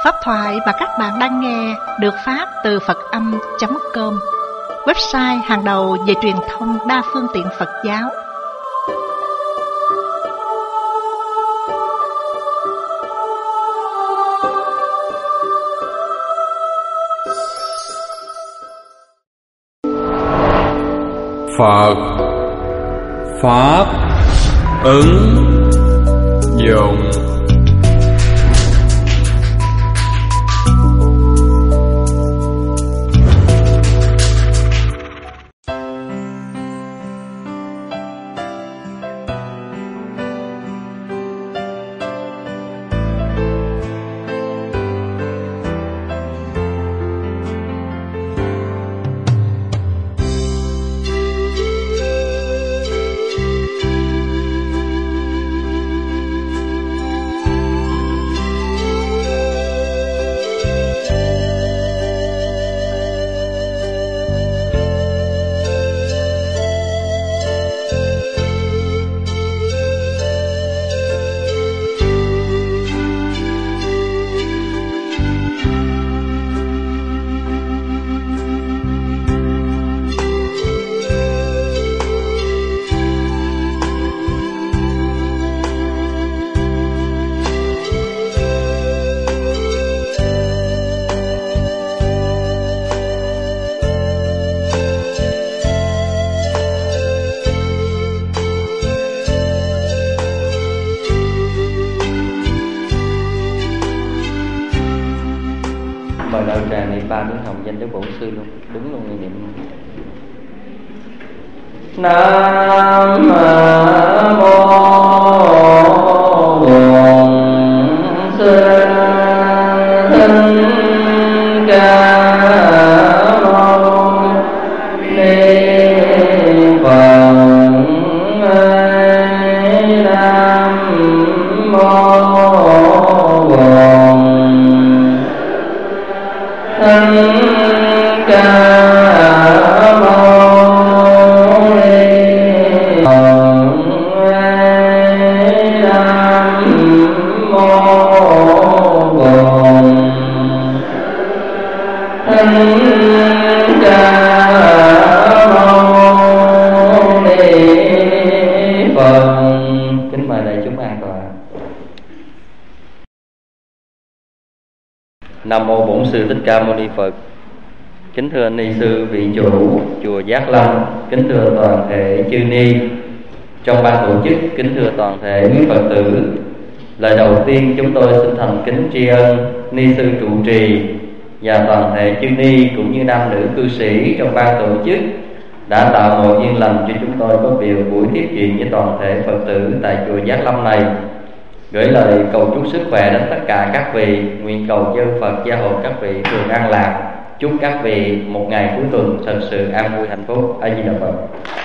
Pháp thoại mà các bạn đang nghe được phát từ Phật-âm.com, website hàng đầu về truyền thông đa phương tiện Phật giáo. Phật Pháp ứng dụng. Mời đạo tràng niệm ba tiếng hồng danh cho bổn sư luôn, đứng luôn niệm. Nam mô Bổn Sư Thích Ca Mâu Ni Phật. Nam mô Thích Ca Mâu Ni Phật. Nam mô Thích Ca Mâu Ni Phật. Kính mời đại chúng an toàn. Nam mô Bổn Sư Thích Ca Mâu Ni Phật. Kính thưa ni sư vị chủ chùa Giác Lâm, kính thưa toàn thể chư ni trong ban tổ chức, kính thưa toàn thể quý Phật tử. Lời đầu tiên chúng tôi xin thành kính tri ân ni sư trụ trì và toàn thể chư ni cũng như nam nữ cư sĩ trong ban tổ chức đã tạo mọi duyên lành cho chúng tôi có buổi tiếp chuyện với toàn thể Phật tử tại chùa Giác Lâm này. Gửi lời cầu chúc sức khỏe đến tất cả các vị, nguyện cầu chư Phật gia hộ các vị thường an lạc, chúc các vị một ngày cuối tuần thật sự an vui hạnh phúc. A Di Đà Phật.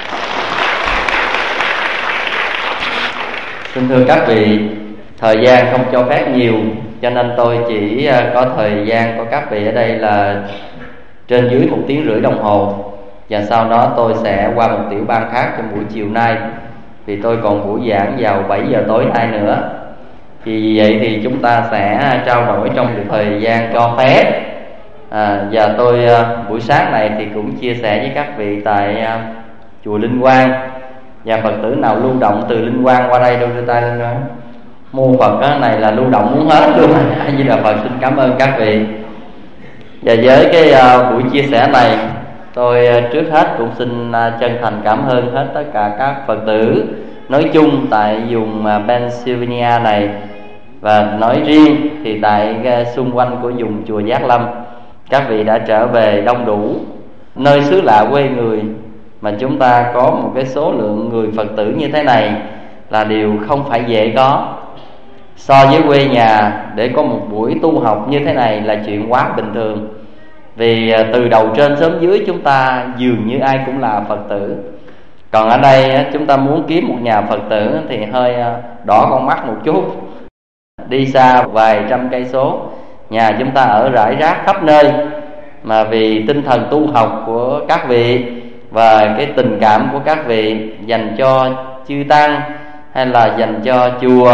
Xin thưa các vị, thời gian không cho phép nhiều, cho nên tôi chỉ có thời gian của các vị ở đây là trên dưới 1 tiếng rưỡi đồng hồ, và sau đó tôi sẽ qua một tiểu ban khác trong buổi chiều nay, vì tôi còn buổi giảng vào 7 giờ tối nay nữa. Vì vậy thì chúng ta sẽ trao đổi trong thời gian cho phép. Và tôi buổi sáng này thì cũng chia sẻ với các vị tại chùa Linh Quang. Và Phật tử nào lưu động từ Linh Quang qua đây đâu đưa tay lên đó. Mua Phật này là lưu động muốn hết luôn. A Di Đà Phật, xin cảm ơn các vị. Và với cái buổi chia sẻ này, tôi trước hết cũng xin chân thành cảm ơn hết tất cả các Phật tử nói chung tại vùng Pennsylvania này, và nói riêng thì tại xung quanh của vùng chùa Giác Lâm. Các vị đã trở về đông đủ. Nơi xứ lạ quê người mà chúng ta có một cái số lượng người Phật tử như thế này là điều không phải dễ có. So với quê nhà, để có một buổi tu học như thế này là chuyện quá bình thường. Vì từ đầu trên xóm dưới chúng ta dường như ai cũng là Phật tử. Còn ở đây chúng ta muốn kiếm một nhà Phật tử thì hơi đỏ con mắt một chút. Đi xa vài trăm cây số, nhà chúng ta ở rải rác khắp nơi. Mà vì tinh thần tu học của các vị và cái tình cảm của các vị dành cho chư tăng hay là dành cho chùa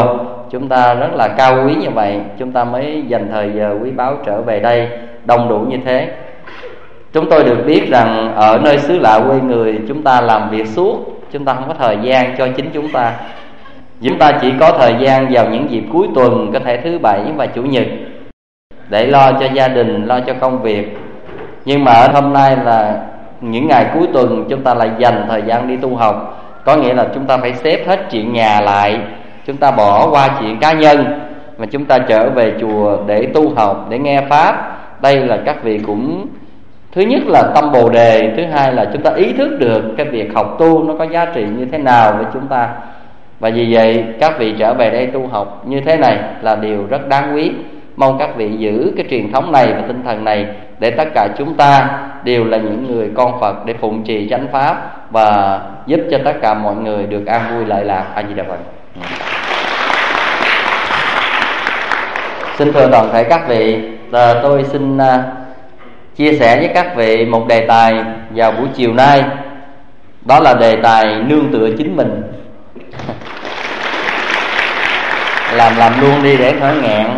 chúng ta rất là cao quý như vậy, chúng ta mới dành thời giờ quý báu trở về đây đông đủ như thế. Chúng tôi được biết rằng ở nơi xứ lạ quê người, chúng ta làm việc suốt, chúng ta không có thời gian cho chính chúng ta. Chúng ta chỉ có thời gian vào những dịp cuối tuần, có thể thứ Bảy và Chủ nhật, để lo cho gia đình, lo cho công việc. Nhưng mà ở hôm nay là những ngày cuối tuần, chúng ta lại dành thời gian đi tu học. Có nghĩa là chúng ta phải xếp hết chuyện nhà lại, chúng ta bỏ qua chuyện cá nhân, mà chúng ta trở về chùa để tu học, để nghe Pháp. Đây là các vị cũng, thứ nhất là tâm Bồ Đề, thứ hai là chúng ta ý thức được cái việc học tu nó có giá trị như thế nào với chúng ta. Và vì vậy các vị trở về đây tu học như thế này là điều rất đáng quý. Mong các vị giữ cái truyền thống này và tinh thần này, để tất cả chúng ta đều là những người con Phật, để phụng trì chánh pháp và giúp cho tất cả mọi người được an vui lợi lạc. A Di Đà Phật. Xin thưa toàn thể các vị, tôi xin chia sẻ với các vị một đề tài vào buổi chiều nay. Đó là đề tài nương tựa chính mình. Làm luôn đi để khỏi nghẹn.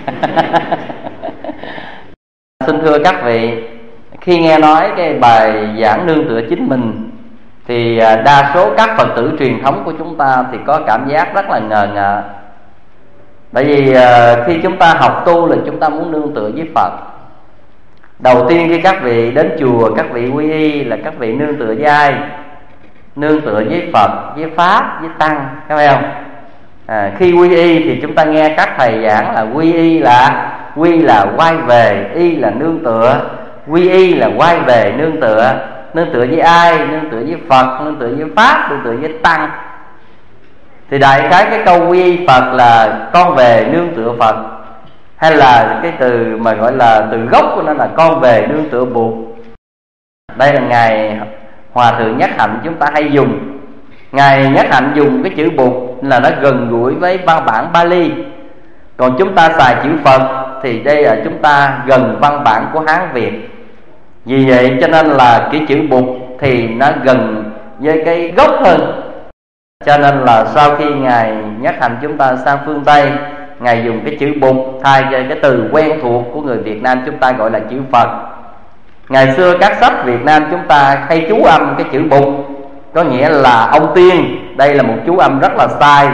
Xin thưa các vị, khi nghe nói cái bài giảng nương tựa chính mình, thì đa số các Phật tử truyền thống của chúng ta thì có cảm giác rất là ngờ ngợ. Bởi vì khi chúng ta học tu là chúng ta muốn nương tựa với Phật. Đầu tiên khi các vị đến chùa, các vị quy y là các vị nương tựa với ai? Nương tựa với Phật, với Pháp, với Tăng, các phải không? Khi quy y thì chúng ta nghe các thầy giảng là quy y là quay về, y là nương tựa, quy y là quay về nương tựa. Nương tựa với ai? Nương tựa với Phật, nương tựa với Pháp, nương tựa với Tăng. Thì đại khái cái câu quy y Phật là con về nương tựa Phật, hay là cái từ mà gọi là từ gốc của nó là con về nương tựa Bụt. Đây là Ngài Hòa Thượng Nhất Hạnh chúng ta hay dùng. Ngài Nhất Hạnh dùng cái chữ Bụt là nó gần gũi với văn bản Pali. Còn chúng ta xài chữ Phật thì đây là chúng ta gần văn bản của Hán Việt. Vì vậy cho nên là cái chữ Bụt thì nó gần với cái gốc hơn. Cho nên là sau khi Ngài Nhất Hạnh chúng ta sang phương Tây, Ngài dùng cái chữ Bụt thay cho cái từ quen thuộc của người Việt Nam chúng ta gọi là chữ Phật. Ngày xưa các sách Việt Nam chúng ta hay chú âm cái chữ Bụt, có nghĩa là ông tiên. Đây là một chú âm rất là sai,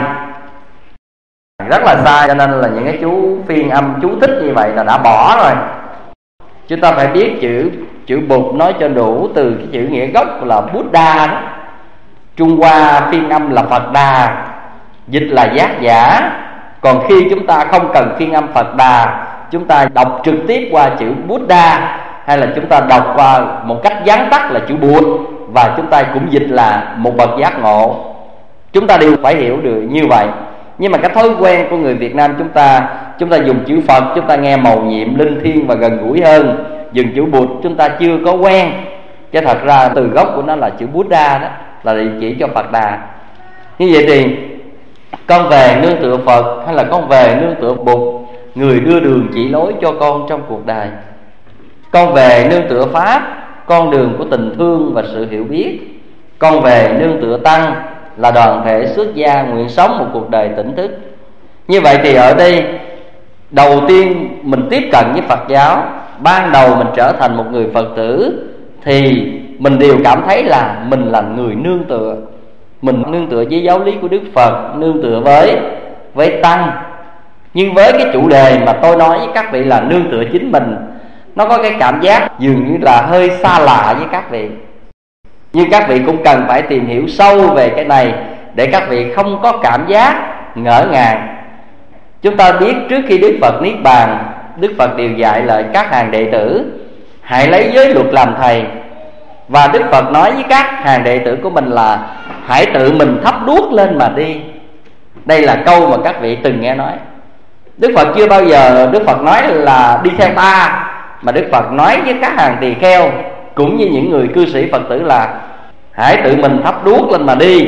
cho nên là những cái chú phiên âm chú thích như vậy là đã bỏ rồi. Chúng ta phải biết chữ Bụt nói cho đủ, từ cái chữ nghĩa gốc là Buddha đó. Trung Hoa phiên âm là Phật Đà, dịch là giác giả. Còn khi chúng ta không cần phiên âm Phật Đà, chúng ta đọc trực tiếp qua chữ Buddha, hay là chúng ta đọc qua một cách gián tắt là chữ Bụt, và chúng ta cũng dịch là một bậc giác ngộ. Chúng ta đều phải hiểu được như vậy. Nhưng mà cái thói quen của người Việt Nam chúng ta dùng chữ Phật, chúng ta nghe mầu nhiệm, linh thiêng và gần gũi hơn. Dùng chữ Bụt chúng ta chưa có quen, chứ thật ra từ gốc của nó là chữ Buddha đó, là địa chỉ cho Phật Đà. Như vậy thì con về nương tựa Phật hay là con về nương tựa Bụt, người đưa đường chỉ lối cho con trong cuộc đời. Con về nương tựa Pháp, con đường của tình thương và sự hiểu biết. Con về nương tựa Tăng là đoàn thể xuất gia nguyện sống một cuộc đời tỉnh thức. Như vậy thì ở đây đầu tiên mình tiếp cận với Phật giáo, ban đầu mình trở thành một người Phật tử, thì mình đều cảm thấy là mình là người nương tựa. Mình nương tựa với giáo lý của Đức Phật, nương tựa với Tăng. Nhưng với cái chủ đề mà tôi nói với các vị là nương tựa chính mình, nó có cái cảm giác dường như là hơi xa lạ với các vị. Nhưng các vị cũng cần phải tìm hiểu sâu về cái này, để các vị không có cảm giác ngỡ ngàng. Chúng ta biết trước khi Đức Phật Niết Bàn, Đức Phật đều dạy lời các hàng đệ tử hãy lấy giới luật làm thầy. Và Đức Phật nói với các hàng đệ tử của mình là hãy tự mình thắp đuốc lên mà đi. Đây là câu mà các vị từng nghe nói. Đức Phật chưa bao giờ Đức Phật nói là đi theo ta, mà Đức Phật nói với các hàng tỳ kheo cũng như những người cư sĩ Phật tử là hãy tự mình thắp đuốc lên mà đi.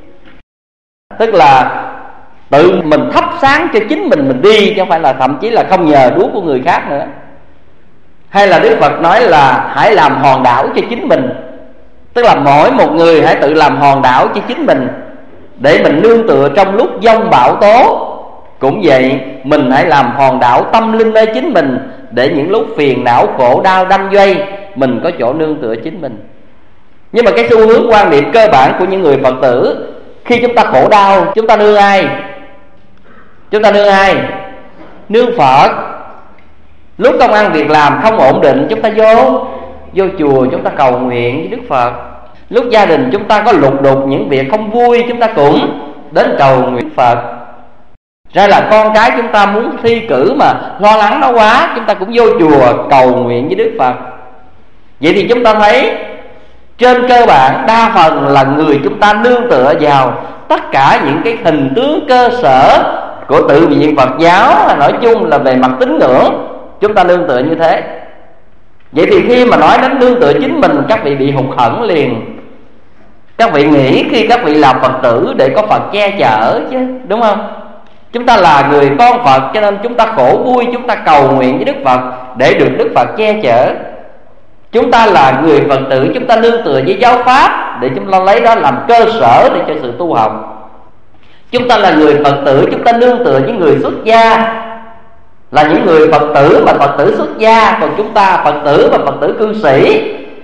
Tức là tự mình thắp sáng cho chính mình đi, chứ không phải là thậm chí là không nhờ đuốc của người khác nữa. Hay là Đức Phật nói là hãy làm hòn đảo cho chính mình. Tức là mỗi một người hãy tự làm hòn đảo cho chính mình, để mình nương tựa trong lúc giông bão tố. Cũng vậy, mình hãy làm hòn đảo tâm linh nơi chính mình, để những lúc phiền não khổ đau đâm dây, mình có chỗ nương tựa chính mình. Nhưng mà cái xu hướng quan niệm cơ bản của những người Phật tử, khi chúng ta khổ đau, chúng ta nương ai? Chúng ta nương ai? Nương Phật. Lúc công ăn việc làm không ổn định, chúng ta vô chùa chúng ta cầu nguyện với Đức Phật. Lúc gia đình chúng ta có lục đục những việc không vui, chúng ta cũng đến cầu nguyện Phật. Ra là con cái chúng ta muốn thi cử mà lo lắng nó quá, chúng ta cũng vô chùa cầu nguyện với Đức Phật. Vậy thì chúng ta thấy trên cơ bản đa phần là người chúng ta nương tựa vào tất cả những cái hình tướng cơ sở của tự viện Phật giáo, nói chung là về mặt tín ngưỡng, chúng ta nương tựa như thế. Vậy thì khi mà nói đến nương tựa chính mình, các vị bị hụt hẫng liền. Các vị nghĩ khi các vị làm Phật tử để có Phật che chở chứ, đúng không? Chúng ta là người con Phật, cho nên chúng ta khổ vui chúng ta cầu nguyện với Đức Phật để được Đức Phật che chở. Chúng ta là người Phật tử, chúng ta nương tựa với giáo pháp để chúng ta lấy đó làm cơ sở để cho sự tu học. Chúng ta là người Phật tử, chúng ta nương tựa với người xuất gia, là những người Phật tử mà Phật tử xuất gia. Còn chúng ta Phật tử và Phật tử cư sĩ,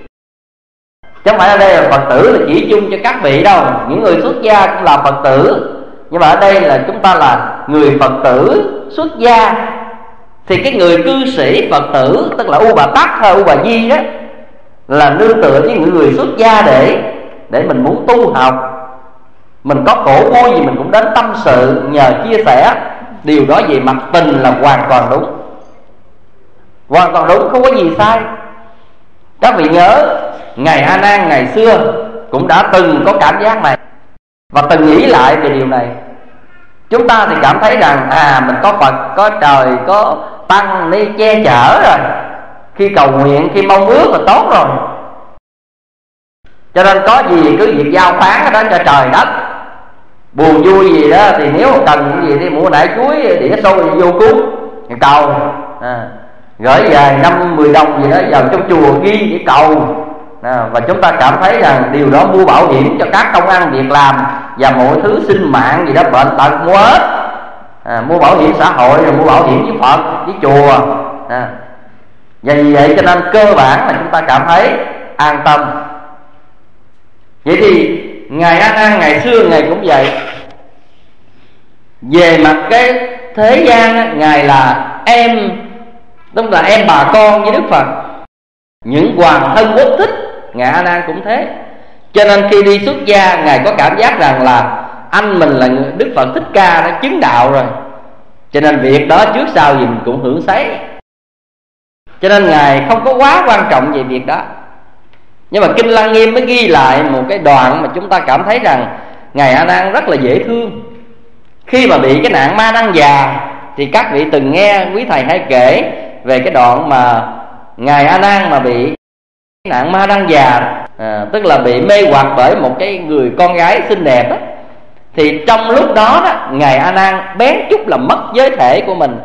chứ không phải ở đây là Phật tử là chỉ chung cho các vị đâu. Những người xuất gia cũng là Phật tử, nhưng mà ở đây là chúng ta là người Phật tử xuất gia. Thì cái người cư sĩ Phật tử, tức là U Bà Tắc hay U Bà Di đó, là nương tựa với những người xuất gia để mình muốn tu học. Mình có khổ vui gì mình cũng đến tâm sự, nhờ chia sẻ. Điều đó về mặt tình là hoàn toàn đúng, hoàn toàn đúng, không có gì sai. Các vị nhớ Ngài A Nan ngày xưa cũng đã từng có cảm giác này và từng nghĩ lại về điều này. Chúng ta thì cảm thấy rằng mình có Phật, có trời, có tăng ni che chở rồi, khi cầu nguyện, khi mong ước là tốt rồi, cho nên có gì cứ việc giao phán ở đó cho trời đất. Buồn vui gì đó thì nếu cần cái gì thì mua nải chuối đĩa xôi vô cúng cầu, gửi về 5-10 đồng gì đó vào trong chùa ghi để cầu. Và chúng ta cảm thấy rằng điều đó mua bảo hiểm cho các công ăn việc làm và mọi thứ sinh mạng gì đó, bệnh tật mua hết. Mua bảo hiểm xã hội rồi mua bảo hiểm với Phật với chùa. Và vì vậy cho nên cơ bản là chúng ta cảm thấy an tâm. Vậy thì Ngài A Nan ngày xưa Ngài cũng vậy. Về mặt cái thế gian, Ngài là em, tức là em bà con với Đức Phật. Những hoàng thân quốc thích, Ngài A Nan cũng thế. Cho nên khi đi xuất gia, Ngài có cảm giác rằng là anh mình là Đức Phật Thích Ca đã chứng đạo rồi, cho nên việc đó trước sau gì mình cũng hưởng sấy. Cho nên Ngài không có quá quan trọng về việc đó. Nhưng mà Kinh Lăng Nghiêm mới ghi lại một cái đoạn mà chúng ta cảm thấy rằng Ngài A Nan rất là dễ thương. Khi mà bị cái nạn ma đăng già, thì các vị từng nghe quý thầy hay kể về cái đoạn mà Ngài A Nan mà bị nạn ma đăng già, tức là bị mê hoặc bởi một cái người con gái xinh đẹp đó. Thì trong lúc đó, Ngài A Nan bén chút là mất giới thể của mình.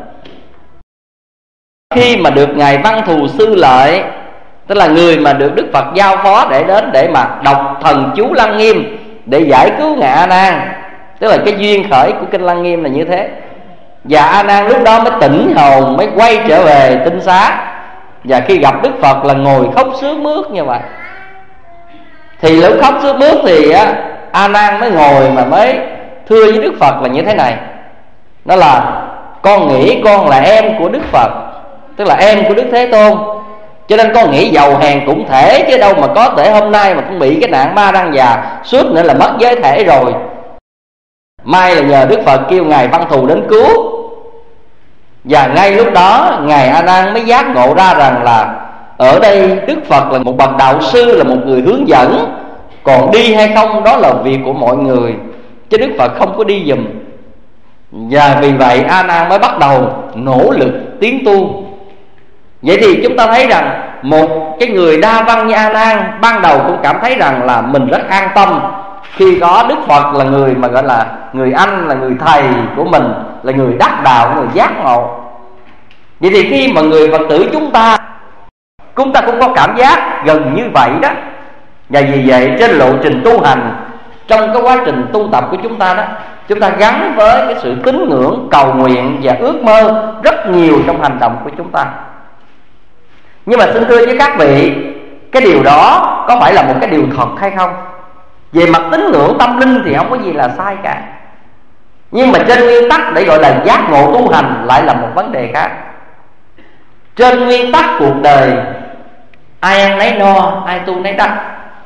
Khi mà được Ngài Văn Thù Sư Lợi, tức là người mà được Đức Phật giao phó để đến để mà đọc thần chú Lăng Nghiêm để giải cứu Ngài A Nan, tức là cái duyên khởi của Kinh Lăng Nghiêm là như thế. Và A Nan lúc đó mới tỉnh hồn, mới quay trở về tinh xá. Và khi gặp Đức Phật là ngồi khóc sướt mướt như vậy. Thì lúc khóc sướt mướt thì A Nan mới ngồi mà mới thưa với Đức Phật là như thế này. Đó là con nghĩ con là em của Đức Phật, tức là em của Đức Thế Tôn, cho nên con nghĩ giàu hèn cũng thể, chứ đâu mà có thể hôm nay mà con bị cái nạn ma đăng già, suốt nữa là mất giới thể rồi. May là nhờ Đức Phật kêu Ngài Văn Thù đến cứu. Và ngay lúc đó Ngài A Nan mới giác ngộ ra rằng là ở đây Đức Phật là một bậc đạo sư, là một người hướng dẫn, còn đi hay không đó là việc của mọi người, chứ Đức Phật không có đi giùm. Và vì vậy A Nan mới bắt đầu nỗ lực tiến tu. Vậy thì chúng ta thấy rằng một cái người đa văn như A Nan ban đầu cũng cảm thấy rằng là mình rất an tâm khi có Đức Phật là người mà gọi là người anh, là người thầy của mình, là người đắc đạo, người giác ngộ. Vậy thì khi mà người Phật tử chúng ta cũng có cảm giác gần như vậy đó. Và vì vậy trên lộ trình tu hành, trong cái quá trình tu tập của chúng ta đó, chúng ta gắn với cái sự tín ngưỡng, cầu nguyện và ước mơ rất nhiều trong hành động của chúng ta. Nhưng mà xin thưa với các vị, cái điều đó có phải là một cái điều thật hay không? Về mặt tín ngưỡng tâm linh thì không có gì là sai cả. Nhưng mà trên nguyên tắc để gọi là giác ngộ tu hành lại là một vấn đề khác. Trên nguyên tắc cuộc đời, ai ăn nấy no, ai tu nấy đắc.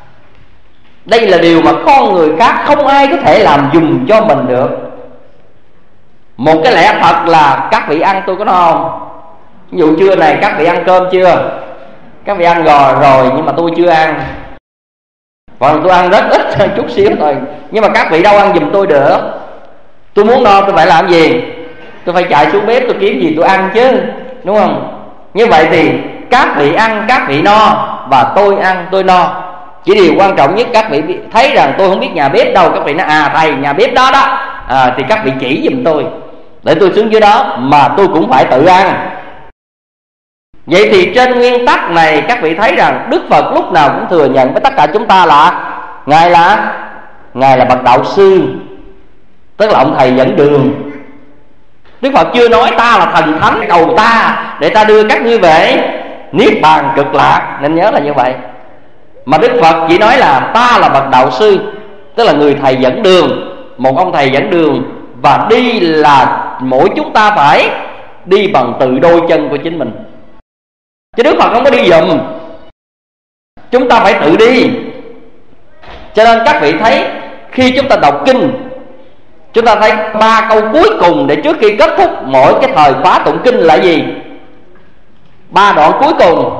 Đây là điều mà con người khác không ai có thể làm dùm cho mình được. Một cái lẽ thật là các vị ăn tôi có no không? Ví dụ trưa này các vị ăn cơm chưa? Các vị ăn rồi nhưng mà tôi chưa ăn. Còn tôi ăn rất ít, chút xíu thôi. Nhưng mà các vị đâu ăn giùm tôi được. Tôi muốn no tôi phải làm gì? Tôi phải chạy xuống bếp tôi kiếm gì tôi ăn chứ, đúng không? Như vậy thì các vị ăn các vị no, và tôi ăn tôi no. Chỉ điều quan trọng nhất các vị thấy rằng tôi không biết nhà bếp đâu, các vị nói thầy nhà bếp đó đó, thì các vị chỉ giùm tôi để tôi xuống dưới đó mà tôi cũng phải tự ăn. Vậy thì trên nguyên tắc này các vị thấy rằng Đức Phật lúc nào cũng thừa nhận với tất cả chúng ta là Ngài là bậc đạo sư, tức là ông thầy dẫn đường. Đức Phật chưa nói ta là thần thánh cầu ta để ta đưa các ngươi về niết bàn cực lạc, nên nhớ là như vậy. Mà Đức Phật chỉ nói là ta là bậc đạo sư, tức là người thầy dẫn đường, một ông thầy dẫn đường. Và đi là mỗi chúng ta phải đi bằng tự đôi chân của chính mình, chứ Đức Phật không có đi giùm, chúng ta phải tự đi. Cho nên các vị thấy khi chúng ta đọc kinh, chúng ta thấy 3 câu cuối cùng để trước khi kết thúc mỗi cái thời khóa tụng kinh là gì? 3 đoạn cuối cùng.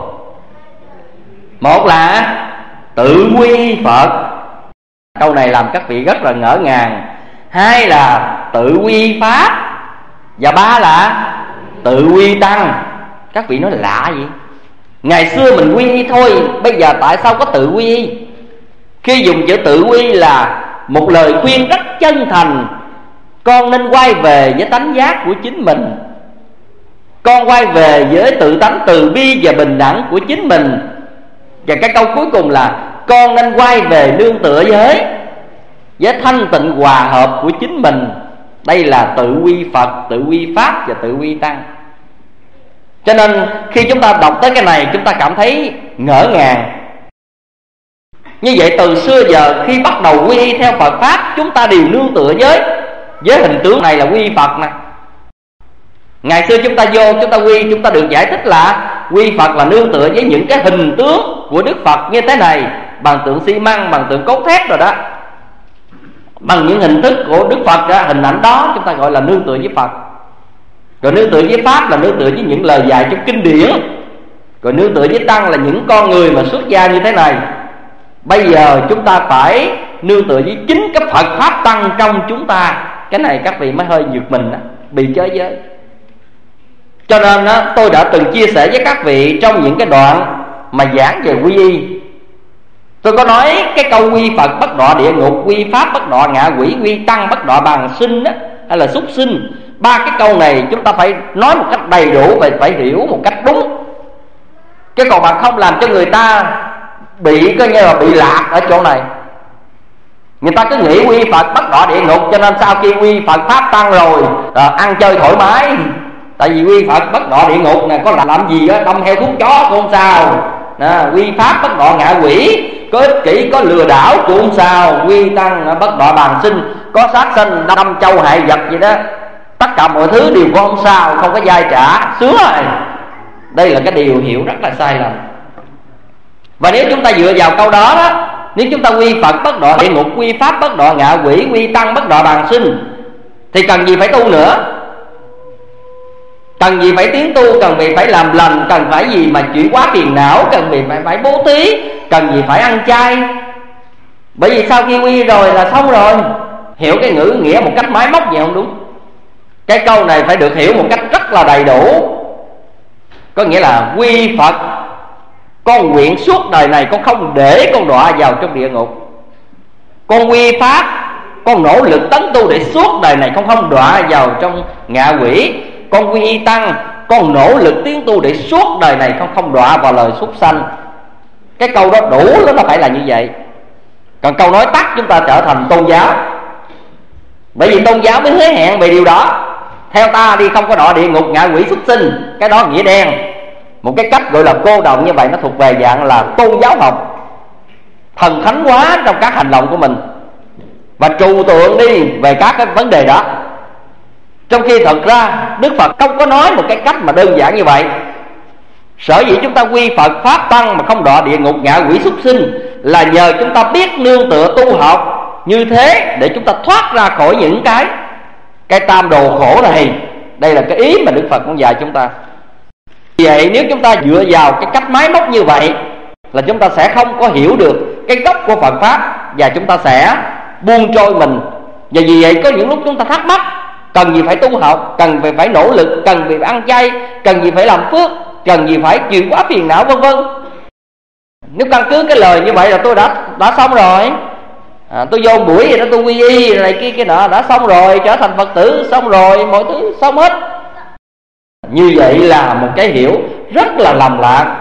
Một là tự quy Phật, câu này làm các vị rất là ngỡ ngàng. 2 là tự quy Pháp, và 3 là tự quy Tăng. Các vị nói lạ gì? Ngày xưa mình quy y thôi, bây giờ tại sao có tự quy y? Khi dùng chữ tự quy là một lời khuyên rất chân thành. Con nên quay về với tánh giác của chính mình, con quay về với tự tánh từ bi và bình đẳng của chính mình. Và cái câu cuối cùng là con nên quay về nương tựa với thanh tịnh hòa hợp của chính mình. Đây là tự quy Phật, tự quy Pháp và tự quy Tăng. Cho nên khi chúng ta đọc tới cái này, chúng ta cảm thấy ngỡ ngàng. Như vậy từ xưa giờ khi bắt đầu quy y theo Phật Pháp, chúng ta đều nương tựa với hình tướng này là quy Phật nè. Ngày xưa chúng ta vô, chúng ta quy, chúng ta được giải thích là quy Phật là nương tựa với những cái hình tướng của Đức Phật như thế này, bằng tượng xi măng, bằng tượng cốt thép rồi đó, bằng những hình thức của Đức Phật đó, hình ảnh đó chúng ta gọi là nương tựa với Phật. Rồi nương tựa với Pháp là nương tựa với những lời dạy trong kinh điển. Rồi nương tựa với Tăng là những con người mà xuất gia như thế này. Bây giờ chúng ta phải nương tựa với chính cái Phật Pháp Tăng trong chúng ta. Cái này các vị mới hơi giật mình đó, bị chới giới. Cho nên đó, tôi đã từng chia sẻ với các vị trong những cái đoạn mà giảng về quy y. Tôi có nói cái câu quy Phật bất đọa địa ngục, quy Pháp bất đọa ngạ quỷ, quy Tăng bất đọa bàng sinh đó, hay là súc sinh. 3 cái câu này chúng ta phải nói một cách đầy đủ và phải hiểu một cách đúng. Chứ còn bạn không làm cho người ta bị coi như là bị lạc ở chỗ này. Người ta cứ nghĩ quy Phật bất đọa địa ngục, cho nên sau khi quy Phật Pháp Tăng rồi ăn chơi thoải mái. Tại vì quy Phật bất đọa địa ngục này có làm gì đó, đâm heo thuốc chó cũng không sao. Quy Pháp bất đọa ngạ quỷ, có ích kỷ, có lừa đảo cũng không sao. Quy Tăng bất đọa bàng sinh, có sát sinh, đâm châu hại vật gì đó, tất cả mọi thứ đều có không sao, không có dai trả, sướng rồi. Đây là cái điều hiểu rất là sai lầm. Và nếu chúng ta dựa vào câu đó đó, nếu chúng ta quy Phật bất đọa địa ngục, quy Pháp bất đọa ngạ quỷ, quy Tăng bất đọa bàng sinh, thì cần gì phải tu nữa? Cần gì phải tiến tu, cần gì phải làm lành, cần phải gì mà chuyển hóa phiền não, cần gì phải bố thí, cần gì phải ăn chay. Bởi vì sau khi quy rồi là xong rồi. Hiểu cái ngữ nghĩa một cách máy móc vậy không đúng. Cái câu này phải được hiểu một cách rất là đầy đủ. Có nghĩa là quy Phật, con nguyện suốt đời này con không để con đọa vào trong địa ngục. Con quy Pháp, con nỗ lực tấn tu để suốt đời này con không đọa vào trong ngạ quỷ. Con quy Tăng, con nỗ lực tiến tu để suốt đời này con không đọa vào lời súc sanh. Cái câu đó đủ, nó phải là như vậy. Còn câu nói tắt chúng ta trở thành tôn giáo. Bởi vì tôn giáo mới hứa hẹn về điều đó. Theo ta đi không có đọa địa ngục, ngạ quỷ, xuất sinh. Cái đó nghĩa đen. Một cái cách gọi là cô đọng như vậy, nó thuộc về dạng là tôn giáo học, thần thánh hóa trong các hành động của mình, và trừu tượng đi về các cái vấn đề đó. Trong khi thật ra Đức Phật không có nói một cái cách mà đơn giản như vậy. Sở dĩ chúng ta quy Phật Pháp Tăng mà không đọa địa ngục, ngạ quỷ, xuất sinh là nhờ chúng ta biết nương tựa tu học như thế để chúng ta thoát ra khỏi những cái tam đồ khổ này. Đây là cái ý mà Đức Phật muốn dạy chúng ta. Vậy nếu chúng ta dựa vào cái cách máy móc như vậy là chúng ta sẽ không có hiểu được cái gốc của Phật Pháp, và chúng ta sẽ buông trôi mình. Và vì vậy có những lúc chúng ta thắc mắc, cần gì phải tu học, cần gì phải nỗ lực, cần gì phải ăn chay, cần gì phải làm phước, cần gì phải chịu quá phiền não, vân vân. Nếu căn cứ cái lời như vậy là tôi đã xong rồi. Tôi vô buổi gì đó tôi quy y này kia nọ, đã xong rồi, trở thành Phật tử xong rồi, mọi thứ xong hết. Như vậy là một cái hiểu rất là lầm lạc.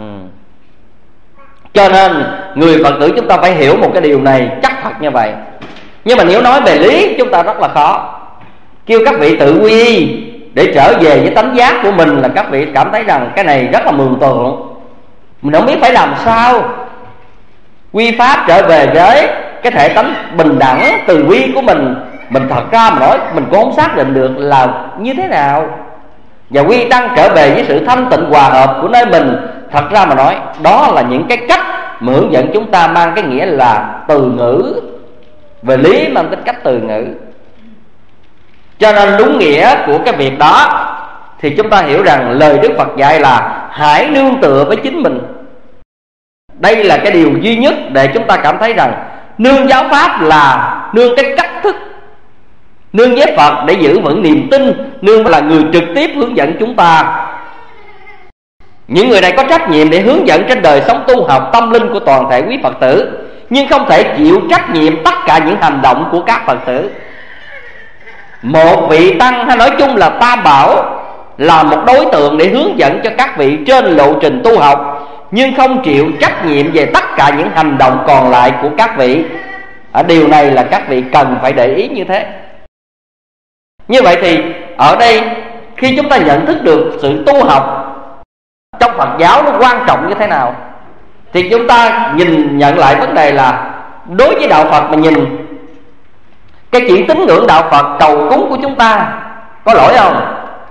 Cho nên người Phật tử chúng ta phải hiểu một cái điều này chắc thật như vậy. Nhưng mà nếu nói về lý chúng ta rất là khó. Kêu các vị tự quy y để trở về với tánh giác của mình là các vị cảm thấy rằng cái này rất là mường tượng. Mình không biết phải làm sao quy pháp trở về với cái thể tánh bình đẳng từ bi của mình. Mình thật ra mà nói mình cũng không xác định được là như thế nào. Và quy tăng trở về với sự thanh tịnh hòa hợp của nơi mình, thật ra mà nói đó là những cái cách mà hướng dẫn chúng ta mang cái nghĩa là từ ngữ. Về lý mang tính cách từ ngữ. Cho nên đúng nghĩa của cái việc đó thì chúng ta hiểu rằng lời Đức Phật dạy là hãy nương tựa với chính mình. Đây là cái điều duy nhất để chúng ta cảm thấy rằng nương giáo pháp là nương cái cách thức, nương với Phật để giữ vững niềm tin, nương là người trực tiếp hướng dẫn chúng ta. Những người này có trách nhiệm để hướng dẫn trên đời sống tu học tâm linh của toàn thể quý Phật tử, nhưng không thể chịu trách nhiệm tất cả những hành động của các Phật tử. Một vị tăng hay nói chung là tam bảo là một đối tượng để hướng dẫn cho các vị trên lộ trình tu học, nhưng không chịu trách nhiệm về tất cả những hành động còn lại của các vị. Ở điều này là các vị cần phải để ý như thế. Như vậy thì ở đây khi chúng ta nhận thức được sự tu học trong Phật giáo nó quan trọng như thế nào, thì chúng ta nhận lại vấn đề là đối với đạo Phật mà nhìn cái chuyện tín ngưỡng đạo Phật cầu cúng của chúng ta có lỗi không?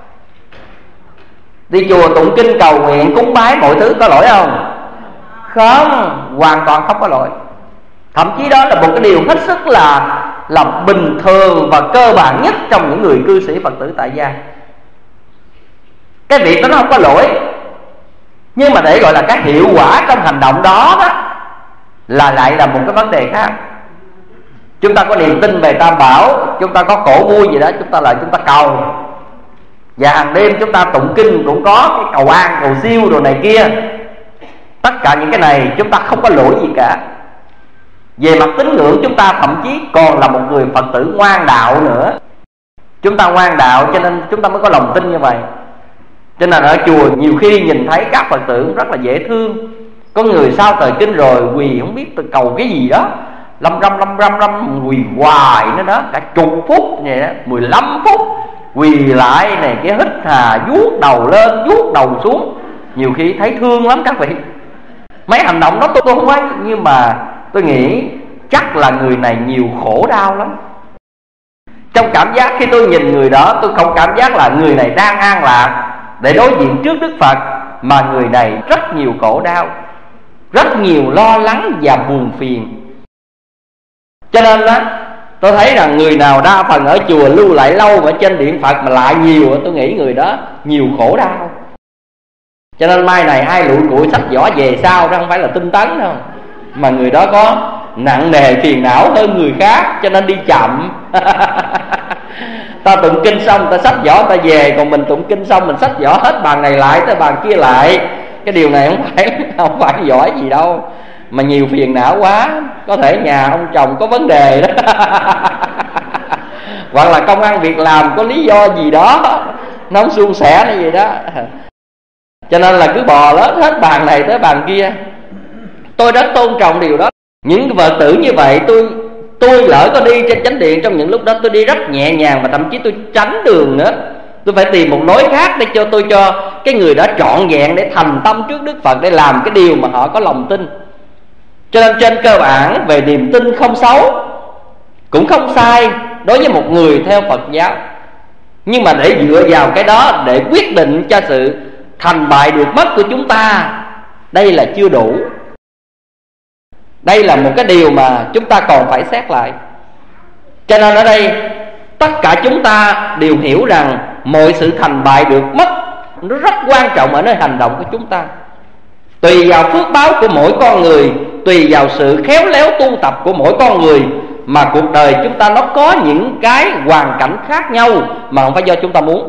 Đi chùa tụng kinh cầu nguyện cúng bái mọi thứ có lỗi không? Không, hoàn toàn không có lỗi. Thậm chí đó là một cái điều hết sức là bình thường và cơ bản nhất trong những người cư sĩ Phật tử tại gia. Cái việc đó nó không có lỗi. Nhưng mà để gọi là cái hiệu quả trong hành động đó, là lại là một cái vấn đề khác. Chúng ta có niềm tin về Tam Bảo, chúng ta có cổ vui gì đó, chúng ta cầu. Và hàng đêm chúng ta tụng kinh cũng có cái cầu an, cầu siêu đồ này kia. Tất cả những cái này chúng ta không có lỗi gì cả. Về mặt tín ngưỡng chúng ta thậm chí còn là một người Phật tử ngoan đạo nữa. Chúng ta ngoan đạo cho nên chúng ta mới có lòng tin như vậy. Cho nên ở chùa nhiều khi nhìn thấy các Phật tử rất là dễ thương. Có người sau thời kinh rồi quỳ không biết tôi cầu cái gì đó, lâm râm quỳ hoài nữa đó, cả chục phút vậy đó, 15 phút quỳ lại này cái hít hà, vuốt đầu lên vuốt đầu xuống. Nhiều khi thấy thương lắm các vị. Mấy hành động đó tôi không thấy, nhưng mà tôi nghĩ chắc là người này nhiều khổ đau lắm. Trong cảm giác khi tôi nhìn người đó, tôi không cảm giác là người này đang an lạc để đối diện trước Đức Phật, mà người này rất nhiều khổ đau, rất nhiều lo lắng và buồn phiền. Cho nên đó, tôi thấy rằng người nào đa phần ở chùa lưu lại lâu mà trên điện Phật mà lại nhiều, tôi nghĩ người đó nhiều khổ đau. Cho nên mai này ai lụi cụi sách vỏ về sau đó không phải là tinh tấn đâu, mà người đó có nặng nề phiền não hơn người khác, cho nên đi chậm. Ta tụng kinh xong ta xách vỏ ta về, còn mình tụng kinh xong mình xách vỏ hết bàn này lại tới bàn kia lại. Cái điều này không phải giỏi gì đâu, mà nhiều phiền não quá. Có thể nhà ông chồng có vấn đề đó hoặc là công ăn việc làm có lý do gì đó nó không suôn sẻ như vậy đó, cho nên là cứ bò lết hết bàn này tới bàn kia. Tôi rất tôn trọng điều đó. Những Phật tử như vậy Tôi lỡ có đi trên chánh điện, trong những lúc đó tôi đi rất nhẹ nhàng, và thậm chí tôi tránh đường nữa. Tôi phải tìm một lối khác để cho cái người đó trọn vẹn, để thành tâm trước Đức Phật, để làm cái điều mà họ có lòng tin. Cho nên trên cơ bản về niềm tin không xấu, cũng không sai đối với một người theo Phật giáo. Nhưng mà để dựa vào cái đó để quyết định cho sự thành bại được mất của chúng ta, đây là chưa đủ. Đây là một cái điều mà chúng ta còn phải xét lại. Cho nên ở đây tất cả chúng ta đều hiểu rằng mọi sự thành bại được mất nó rất quan trọng ở nơi hành động của chúng ta. Tùy vào phước báo của mỗi con người, tùy vào sự khéo léo tu tập của mỗi con người, mà cuộc đời chúng ta nó có những cái hoàn cảnh khác nhau mà không phải do chúng ta muốn.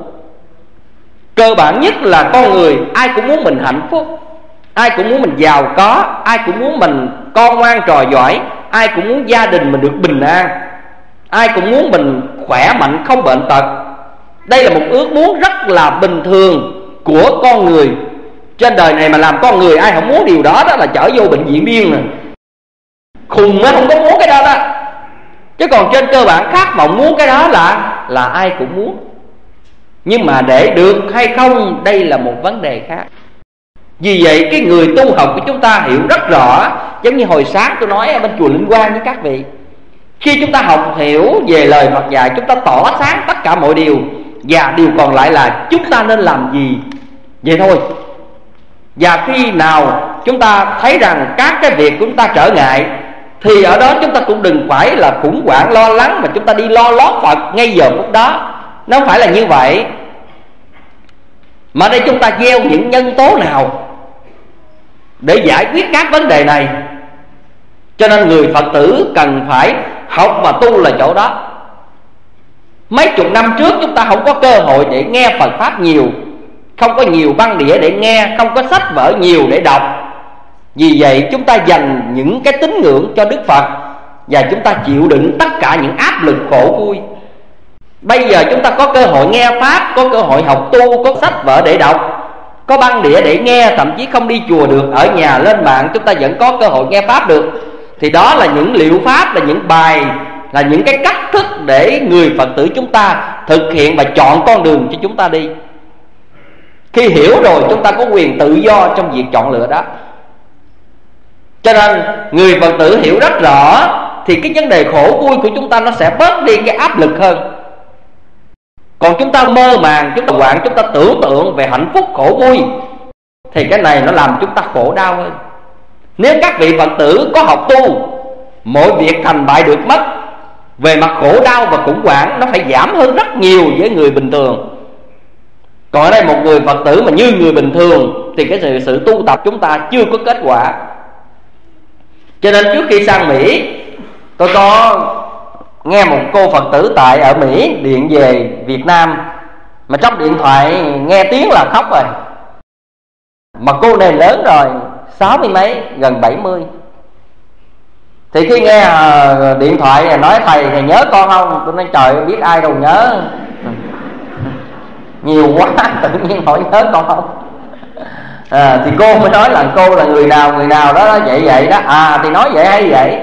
Cơ bản nhất là con người ai cũng muốn mình hạnh phúc, ai cũng muốn mình giàu có, ai cũng muốn mình con ngoan trò giỏi, ai cũng muốn gia đình mình được bình an, ai cũng muốn mình khỏe mạnh không bệnh tật. Đây là một ước muốn rất là bình thường của con người. Trên đời này mà làm con người ai không muốn điều đó, đó là chở vô bệnh viện điên nè. Khùng mới không có muốn cái đó đó. Chứ còn trên cơ bản khát vọng muốn cái đó là ai cũng muốn. Nhưng mà để được hay không, đây là một vấn đề khác. Vì vậy cái người tu học của chúng ta hiểu rất rõ. Giống như hồi sáng tôi nói ở bên chùa Linh Quang với các vị, khi chúng ta học hiểu về lời Phật dạy, chúng ta tỏ sáng tất cả mọi điều, và điều còn lại là chúng ta nên làm gì, vậy thôi. Và khi nào chúng ta thấy rằng các cái việc của chúng ta trở ngại, thì ở đó chúng ta cũng đừng phải là khủng hoảng lo lắng mà chúng ta đi lo lót Phật ngay giờ phút đó. Nó không phải là như vậy. Mà đây chúng ta gieo những nhân tố nào để giải quyết các vấn đề này. Cho nên người Phật tử cần phải học và tu là chỗ đó. Mấy chục năm trước chúng ta không có cơ hội để nghe Phật Pháp nhiều, không có nhiều băng đĩa để nghe, không có sách vở nhiều để đọc. Vì vậy chúng ta dành những cái tín ngưỡng cho Đức Phật, và chúng ta chịu đựng tất cả những áp lực khổ vui. Bây giờ chúng ta có cơ hội nghe Pháp, có cơ hội học tu, có sách vở để đọc, có băng đĩa để nghe, thậm chí không đi chùa được, ở nhà lên mạng chúng ta vẫn có cơ hội nghe Pháp được. Thì đó là những liệu pháp, là những bài, là những cái cách thức để người Phật tử chúng ta thực hiện và chọn con đường cho chúng ta đi. Khi hiểu rồi chúng ta có quyền tự do trong việc chọn lựa đó. Cho nên người Phật tử hiểu rất rõ thì cái vấn đề khổ vui của chúng ta nó sẽ bớt đi cái áp lực hơn. Còn chúng ta mơ màng, chúng ta hoạn, chúng ta tưởng tượng về hạnh phúc khổ vui, thì cái này nó làm chúng ta khổ đau hơn. Nếu các vị Phật tử có học tu, mọi việc thành bại được mất, về mặt khổ đau và khủng hoảng nó phải giảm hơn rất nhiều với người bình thường. Còn ở đây một người Phật tử mà như người bình thường thì cái sự tu tập chúng ta chưa có kết quả. Cho nên trước khi sang Mỹ, tôi có nghe một cô Phật tử tại ở Mỹ điện về Việt Nam, mà trong điện thoại nghe tiếng là khóc rồi. Mà cô này lớn rồi, 60 mấy, gần 70. Thì khi nghe điện thoại nói thầy nhớ con không, tôi nói trời biết ai đâu nhớ, nhiều quá tự nhiên hỏi nhớ con không. Thì cô mới nói là cô là người nào đó vậy đó. Thì nói vậy hay vậy.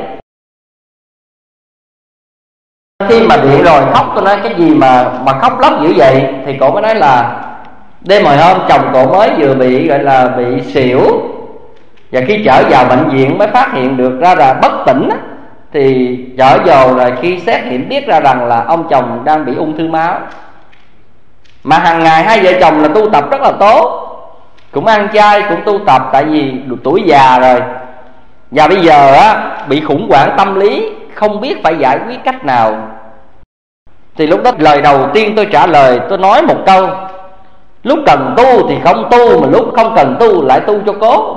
Khi mà điện rồi khóc, tôi nói cái gì mà khóc lóc dữ vậy. Thì cô mới nói là đêm hồi hôm chồng cô mới vừa bị gọi là bị xỉu, và khi chở vào bệnh viện mới phát hiện được ra là bất tỉnh. Thì chở vào rồi khi xét nghiệm biết ra rằng là ông chồng đang bị ung thư máu. Mà hàng ngày hai vợ chồng là tu tập rất là tốt, cũng ăn chay cũng tu tập, tại vì được tuổi già rồi. Và bây giờ bị khủng hoảng tâm lý, không biết phải giải quyết cách nào. Thì lúc đó lời đầu tiên tôi trả lời, tôi nói một câu: lúc cần tu thì không tu, mà lúc không cần tu lại tu cho cố.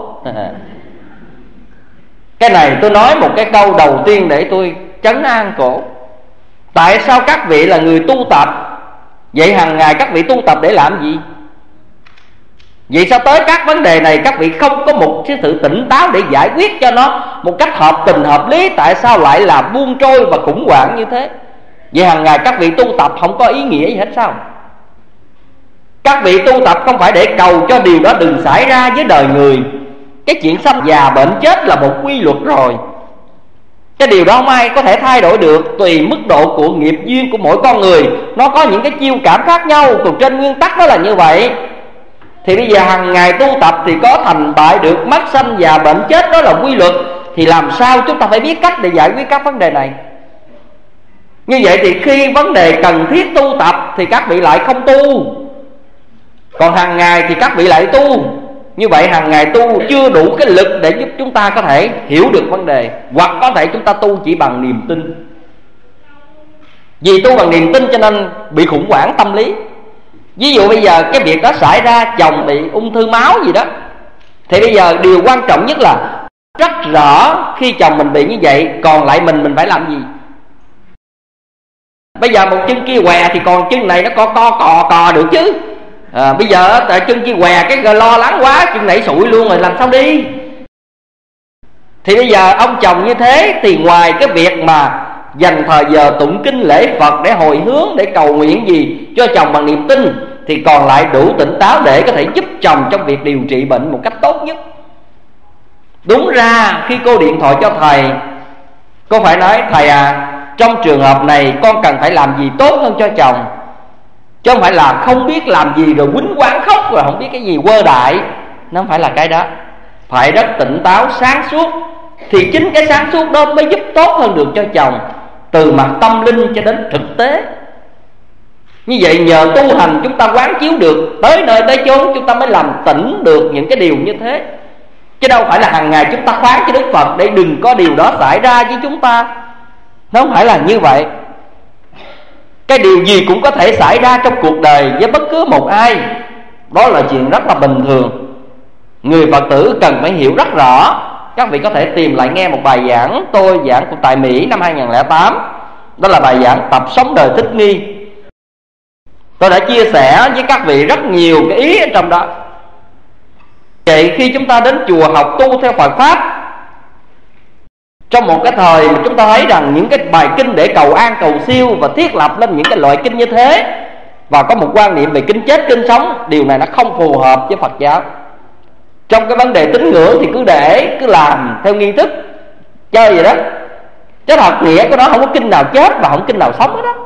Cái này tôi nói một cái câu đầu tiên để tôi trấn an cổ. Tại sao các vị là người tu tập, vậy hàng ngày các vị tu tập để làm gì? Vậy sao tới các vấn đề này các vị không có một cái sự tỉnh táo để giải quyết cho nó một cách hợp tình hợp lý? Tại sao lại là buông trôi và khủng hoảng như thế? Vậy hàng ngày các vị tu tập không có ý nghĩa gì hết sao? Các vị tu tập không phải để cầu cho điều đó đừng xảy ra với đời người. Cái chuyện sanh già bệnh chết là một quy luật rồi. Cái điều đó không ai có thể thay đổi được, tùy mức độ của nghiệp duyên của mỗi con người. Nó có những cái chiêu cảm khác nhau, còn trên nguyên tắc nó là như vậy. Thì bây giờ hàng ngày tu tập thì có thành bại được, mắc sanh già bệnh chết, đó là quy luật. Thì làm sao chúng ta phải biết cách để giải quyết các vấn đề này. Như vậy thì khi vấn đề cần thiết tu tập thì các vị lại không tu, còn hàng ngày thì các vị lại tu. Như vậy hàng ngày tu chưa đủ cái lực để giúp chúng ta có thể hiểu được vấn đề, hoặc có thể chúng ta tu chỉ bằng niềm tin. Vì tu bằng niềm tin cho nên bị khủng hoảng tâm lý. Ví dụ bây giờ cái việc đó xảy ra, chồng bị ung thư máu gì đó, thì bây giờ điều quan trọng nhất là rất rõ khi chồng mình bị như vậy, còn lại mình phải làm gì. Bây giờ một chân kia què thì còn chân này nó cò được chứ. Bây giờ tại chân kia què cái lo lắng quá, chân này sụi luôn rồi làm sao đi. Thì bây giờ ông chồng như thế thì ngoài cái việc mà dành thời giờ tụng kinh lễ Phật để hồi hướng, để cầu nguyện gì cho chồng bằng niềm tin, thì còn lại đủ tỉnh táo để có thể giúp chồng trong việc điều trị bệnh một cách tốt nhất. Đúng ra khi cô điện thoại cho thầy, cô phải nói: thầy à, trong trường hợp này con cần phải làm gì tốt hơn cho chồng, chứ không phải là không biết làm gì rồi quýnh quán khóc rồi không biết cái gì quơ đại. Nó không phải là cái đó. Phải rất tỉnh táo sáng suốt, thì chính cái sáng suốt đó mới giúp tốt hơn được cho chồng, từ mặt tâm linh cho đến thực tế. Như vậy nhờ tu hành chúng ta quán chiếu được, tới nơi tới chốn chúng ta mới làm tỉnh được những cái điều như thế. Chứ đâu phải là hàng ngày chúng ta khoán cho Đức Phật để đừng có điều đó xảy ra với chúng ta. Nó không phải là như vậy. Cái điều gì cũng có thể xảy ra trong cuộc đời với bất cứ một ai, đó là chuyện rất là bình thường. Người Phật tử cần phải hiểu rất rõ. Các vị có thể tìm lại nghe một bài giảng tôi giảng của tại Mỹ năm 2008. Đó là bài giảng Tập Sống Đời Thích Nghi. Tôi đã chia sẻ với các vị rất nhiều cái ý ở trong đó. Vậy khi chúng ta đến chùa học tu theo Phật Pháp, trong một cái thời mà chúng ta thấy rằng những cái bài kinh để cầu an cầu siêu và thiết lập lên những cái loại kinh như thế, và có một quan niệm về kinh chết kinh sống, điều này nó không phù hợp với Phật giáo. Trong cái vấn đề tín ngưỡng thì cứ làm theo nghi thức chơi vậy đó, chứ thật nghĩa của nó không có kinh nào chết và không kinh nào sống hết đó.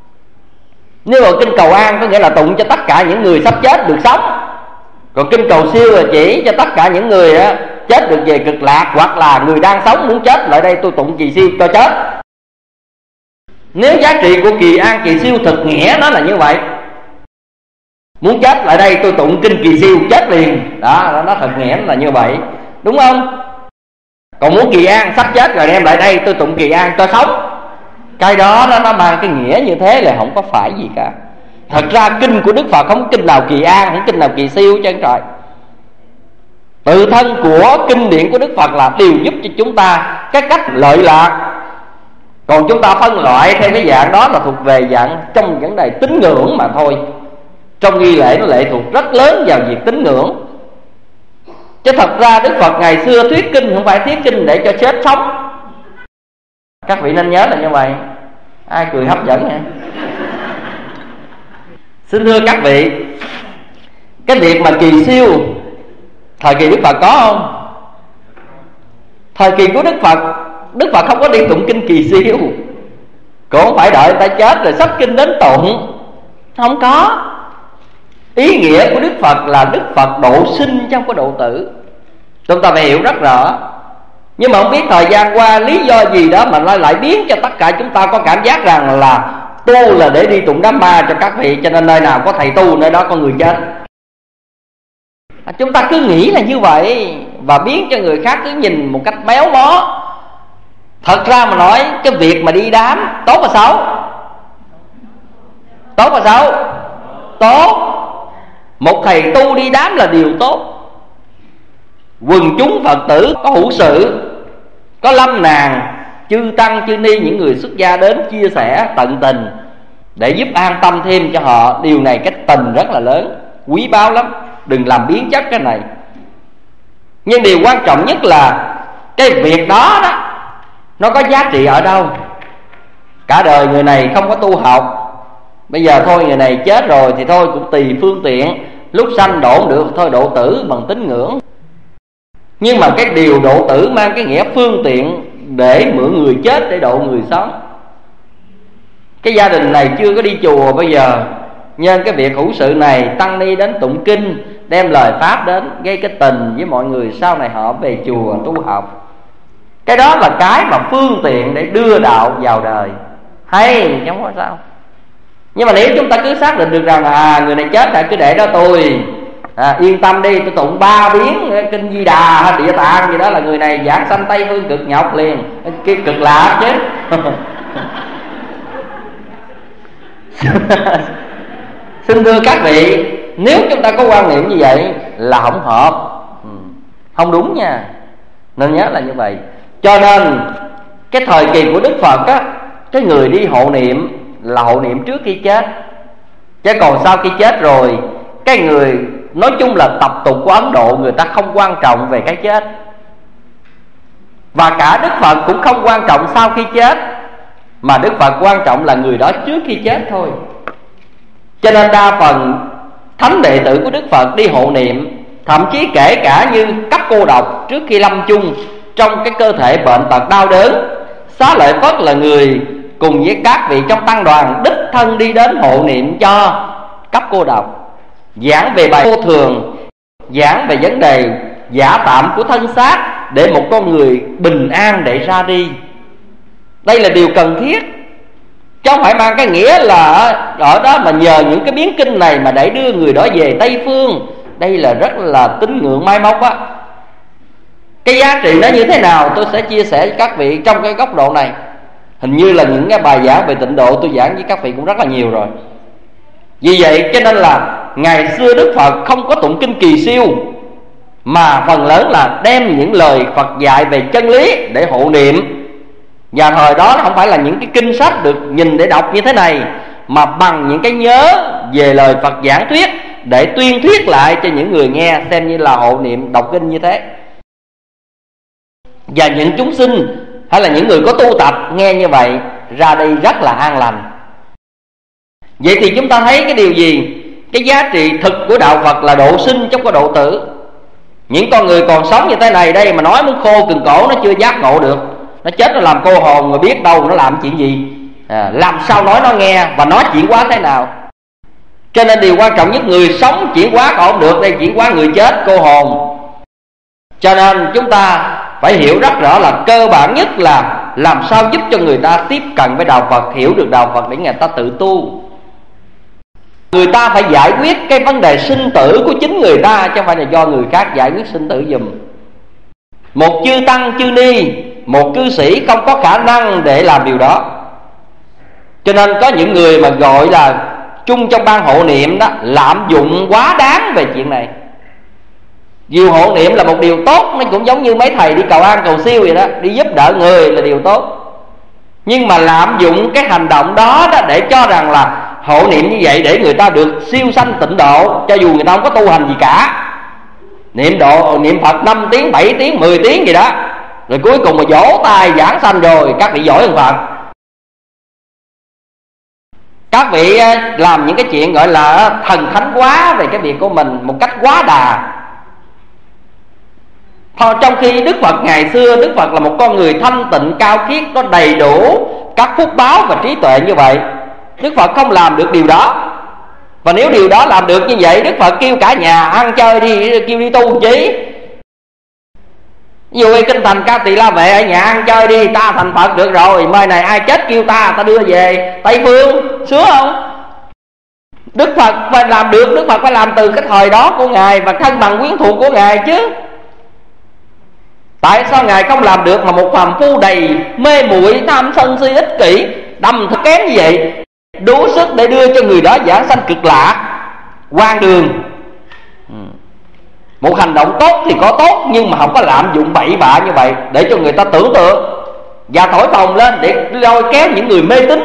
Nếu mà kinh cầu an có nghĩa là tụng cho tất cả những người sắp chết được sống, còn kinh cầu siêu là chỉ cho tất cả những người chết được về cực lạc, hoặc là người đang sống muốn chết lại đây tôi tụng kỳ siêu cho chết. Nếu giá trị của kỳ an kỳ siêu thực nghĩa nó là như vậy, muốn chết lại đây tôi tụng kinh kỳ siêu chết liền, đó nó thật nghĩa là như vậy, đúng không? Còn muốn kỳ an sắp chết rồi đem lại đây tôi tụng kỳ an cho sống, cái đó nó mang cái nghĩa như thế là không có phải gì cả. Thật ra kinh của Đức Phật không kinh nào kỳ an, không kinh nào kỳ siêu chứ trời. Tự thân của kinh điển của Đức Phật là đều giúp cho chúng ta cái cách lợi lạc. Còn chúng ta phân loại theo cái dạng đó là thuộc về dạng trong vấn đề tín ngưỡng mà thôi. Trong nghi lễ nó lệ thuộc rất lớn vào việc tín ngưỡng. Chứ thật ra Đức Phật ngày xưa thuyết kinh không phải thuyết kinh để cho chết sống. Các vị nên nhớ là như vậy. Ai cười hấp dẫn hả? Xin thưa các vị, cái việc mà kỳ siêu thời kỳ Đức Phật có không? Thời kỳ của Đức Phật không có đi tụng kinh kỳ siêu, cũng không phải đợi người ta chết rồi sắp kinh đến tụng, không có. Ý nghĩa của Đức Phật là Đức Phật độ sinh chứ không có độ tử. Chúng ta phải hiểu rất rõ. Nhưng mà không biết thời gian qua lý do gì đó mà nó lại biến cho tất cả chúng ta có cảm giác rằng là tu là để đi tụng đám ma cho các vị, cho nên nơi nào có thầy tu nơi đó có người chết. Chúng ta cứ nghĩ là như vậy và biến cho người khác cứ nhìn một cách méo mó. Thật ra mà nói, cái việc mà đi đám tốt và xấu? Tốt và xấu? Tốt. Một thầy tu đi đám là điều tốt. Quần chúng Phật tử có hữu sự, có lâm nàng, chư tăng chư ni, những người xuất gia đến chia sẻ tận tình để giúp an tâm thêm cho họ. Điều này cái tình rất là lớn, quý báu lắm. Đừng làm biến chất cái này. Nhưng điều quan trọng nhất là cái việc đó đó, nó có giá trị ở đâu? Cả đời người này không có tu học, bây giờ thôi người này chết rồi thì thôi cũng tùy phương tiện, lúc sanh độ được thôi độ tử bằng tín ngưỡng. Nhưng mà cái điều độ tử mang cái nghĩa phương tiện để mượn người chết để độ người sống. Cái gia đình này chưa có đi chùa, bây giờ nhân cái việc hữu sự này, tăng ni đến tụng kinh, đem lời pháp đến, gây cái tình với mọi người, sau này họ về chùa tu học. Cái đó là cái mà phương tiện để đưa đạo vào đời, hay chẳng có sao. Nhưng mà nếu chúng ta cứ xác định được rằng người này chết rồi, cứ để đó tôi yên tâm đi, tôi tụng 3 biến kinh Di Đà hay Địa Tạng gì đó là người này giảng sanh Tây Phương cực nhọc liền, cái cực lạc chứ. Xin thưa các vị, nếu chúng ta có quan niệm như vậy là không hợp, không đúng nha, nên nhớ là như vậy. Cho nên cái thời kỳ của Đức Phật á, cái người đi hộ niệm là hộ niệm trước khi chết, chứ còn sau khi chết rồi, cái người nói chung là tập tục của Ấn Độ, người ta không quan trọng về cái chết. Và cả Đức Phật cũng không quan trọng sau khi chết, mà Đức Phật quan trọng là người đó trước khi chết thôi. Cho nên đa phần thánh đệ tử của Đức Phật đi hộ niệm, thậm chí kể cả như cấp cô độc trước khi lâm chung, trong cái cơ thể bệnh tật đau đớn, Xá Lợi Phất là người cùng với các vị trong tăng đoàn đích thân đi đến hộ niệm cho cấp cô độc, giảng về bài vô thường, giảng về vấn đề giả tạm của thân xác để một con người bình an để ra đi. Đây là điều cần thiết, chứ không phải mang cái nghĩa là ở đó mà nhờ những cái biến kinh này mà để đưa người đó về Tây Phương. Đây là rất là tín ngưỡng mai móc á. Cái giá trị nó như thế nào tôi sẽ chia sẻ với các vị trong cái góc độ này. Hình như là những cái bài giảng về tịnh độ tôi giảng với các vị cũng rất là nhiều rồi. Vì vậy cho nên là ngày xưa Đức Phật không có tụng kinh kỳ siêu, mà phần lớn là đem những lời Phật dạy về chân lý để hộ niệm. Và thời đó nó không phải là những cái kinh sách được nhìn để đọc như thế này, mà bằng những cái nhớ về lời Phật giảng thuyết để tuyên thuyết lại cho những người nghe, xem như là hộ niệm đọc kinh như thế. Và những chúng sinh hay là những người có tu tập nghe như vậy ra đây rất là an lành. Vậy thì chúng ta thấy cái điều gì? Cái giá trị thực của đạo Phật là độ sinh chứ không có độ tử. Những con người còn sống như thế này đây mà nói muốn khô cừng cổ, nó chưa giác ngộ được, nó chết nó làm cô hồn, rồi biết đâu nó làm chuyện gì, làm sao nói nó nghe, và nó chuyển hóa thế nào. Cho nên điều quan trọng nhất, người sống chuyển hóa còn không được, đây chuyển hóa người chết, cô hồn. Cho nên chúng ta phải hiểu rất rõ là cơ bản nhất là làm sao giúp cho người ta tiếp cận với đạo Phật, hiểu được đạo Phật để người ta tự tu. Người ta phải giải quyết cái vấn đề sinh tử của chính người ta, chứ không phải là do người khác giải quyết sinh tử giùm. Một chư tăng chư ni, một cư sĩ không có khả năng để làm điều đó. Cho nên có những người mà gọi là chung trong ban hộ niệm đó, lạm dụng quá đáng về chuyện này. Điều hộ niệm là một điều tốt, nó cũng giống như mấy thầy đi cầu an cầu siêu vậy đó, đi giúp đỡ người là điều tốt. Nhưng mà lạm dụng cái hành động đó để cho rằng là hộ niệm như vậy để người ta được siêu sanh tịnh độ, cho dù người ta không có tu hành gì cả. Niệm Phật 5 tiếng, 7 tiếng, 10 tiếng gì đó, rồi cuối cùng mà vỗ tay giảng sanh rồi các vị giỏi hơn Phật. Các vị làm những cái chuyện gọi là thần thánh quá về cái việc của mình một cách quá đà. Trong khi Đức Phật ngày xưa, Đức Phật là một con người thanh tịnh cao khiết, có đầy đủ các phúc báo và trí tuệ như vậy. Đức Phật không làm được điều đó. Và nếu điều đó làm được như vậy, Đức Phật kêu cả nhà ăn chơi đi, kêu đi tu chí. Ví dụ như kinh thành Ca Tỳ La Vệ, ở nhà ăn chơi đi, ta thành Phật được rồi, mai này ai chết kêu ta đưa về Tây Phương, sướng không? Đức Phật phải làm được, Đức Phật phải làm từ cái thời đó của Ngài và thân bằng quyến thuộc của Ngài chứ. Tại sao Ngài không làm được mà một phàm phu đầy mê muội, tham sân si ích kỷ, đầm thức kém như vậy, đủ sức để đưa cho người đó giảng sanh cực lạc, quan đường. Một hành động tốt thì có tốt, nhưng mà không có lạm dụng bậy bạ như vậy để cho người ta tưởng tượng và thổi phồng lên để lôi kéo những người mê tín,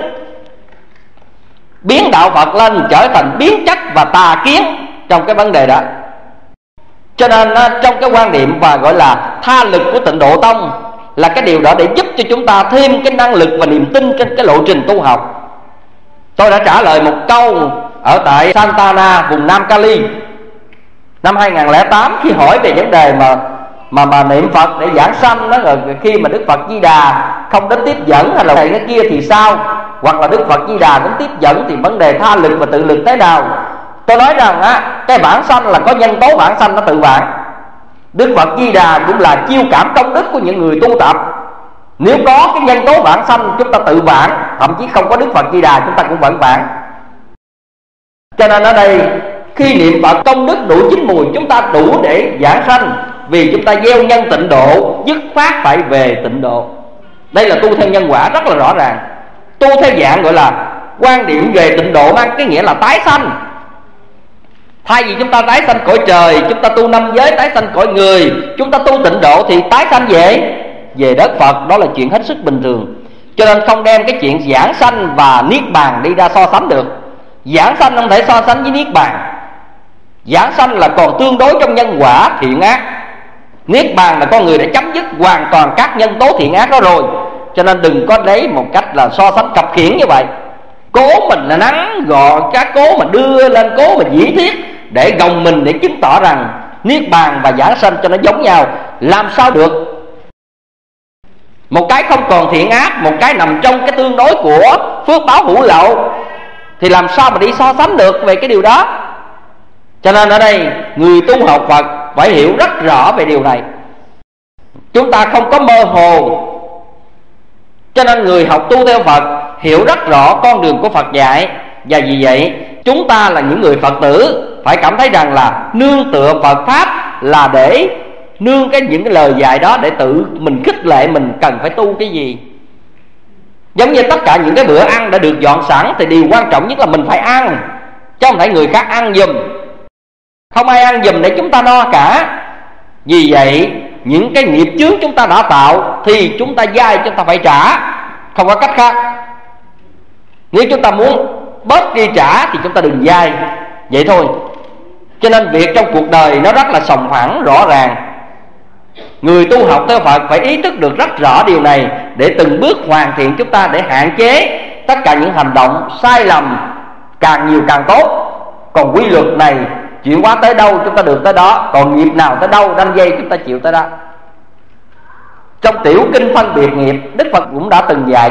biến đạo Phật lên trở thành biến chất và tà kiến trong cái vấn đề đó. Cho nên trong cái quan niệm và gọi là tha lực của Tịnh Độ Tông là cái điều đó để giúp cho chúng ta thêm cái năng lực và niềm tin trên cái lộ trình tu học. Tôi đã trả lời một câu ở tại Santa Ana, vùng Nam Cali năm 2008 khi hỏi về vấn đề mà mà niệm Phật để giảng sanh đó, rồi khi mà Đức Phật Di Đà không đến tiếp dẫn hay là cái kia thì sao? Hoặc là Đức Phật Di Đà đến tiếp dẫn thì vấn đề tha lực và tự lực thế nào? Tôi nói rằng cái vãng sanh là có nhân tố vãng sanh nó tự vãng. Đức Phật Di Đà cũng là chiêu cảm công đức của những người tu tập. Nếu có cái nhân tố vãng sanh chúng ta tự vãng, thậm chí không có Đức Phật Di Đà chúng ta cũng vẫn vãng. Cho nên ở đây khi niệm Phật công đức đủ chín mùi, chúng ta đủ để giảng sanh, vì chúng ta gieo nhân tịnh độ, dứt khoát phải về tịnh độ. Đây là tu theo nhân quả rất là rõ ràng. Tu theo dạng gọi là quan điểm về tịnh độ mang cái nghĩa là tái sanh. Thay vì chúng ta tái sanh cõi trời, chúng ta tu năm giới tái sanh cõi người, chúng ta tu tịnh độ thì tái sanh về đất Phật. Đó là chuyện hết sức bình thường. Cho nên không đem cái chuyện giảng sanh và niết bàn đi ra so sánh được. Giảng sanh không thể so sánh với niết bàn. Giảng sanh là còn tương đối trong nhân quả thiện ác. Niết bàn là con người đã chấm dứt hoàn toàn các nhân tố thiện ác đó rồi. Cho nên đừng có lấy một cách là so sánh khập khiễng như vậy. Cố mình là nắng gọn cá, cố mà đưa lên, cố mà dĩ thiết để gồng mình để chứng tỏ rằng niết bàn và giảng sanh cho nó giống nhau. Làm sao được? Một cái không còn thiện ác, một cái nằm trong cái tương đối của phước báo hữu lậu, thì làm sao mà đi so sánh được về cái điều đó? Cho nên ở đây người tu học Phật phải hiểu rất rõ về điều này. Chúng ta không có mơ hồ. Cho nên người học tu theo Phật hiểu rất rõ con đường của Phật dạy. Và vì vậy chúng ta là những người Phật tử phải cảm thấy rằng là nương tựa Phật Pháp là để nương những cái lời dạy đó để tự mình khích lệ mình cần phải tu cái gì. Giống như tất cả những cái bữa ăn đã được dọn sẵn thì điều quan trọng nhất là mình phải ăn, chứ không phải người khác ăn giùm. Không ai ăn giùm để chúng ta no cả. Vì vậy những cái nghiệp chướng chúng ta đã tạo thì chúng ta vay, chúng ta phải trả, không có cách khác. Nếu chúng ta muốn bớt đi trả thì chúng ta đừng vay, vậy thôi. Cho nên việc trong cuộc đời nó rất là sòng phẳng rõ ràng. Người tu học theo Phật phải ý thức được rất rõ điều này để từng bước hoàn thiện chúng ta, để hạn chế tất cả những hành động sai lầm, càng nhiều càng tốt. Còn quy luật này chuyển hóa tới đâu chúng ta được tới đó, còn nghiệp nào tới đâu đâm dây chúng ta chịu tới đó. Trong tiểu kinh phân biệt nghiệp, Đức Phật cũng đã từng dạy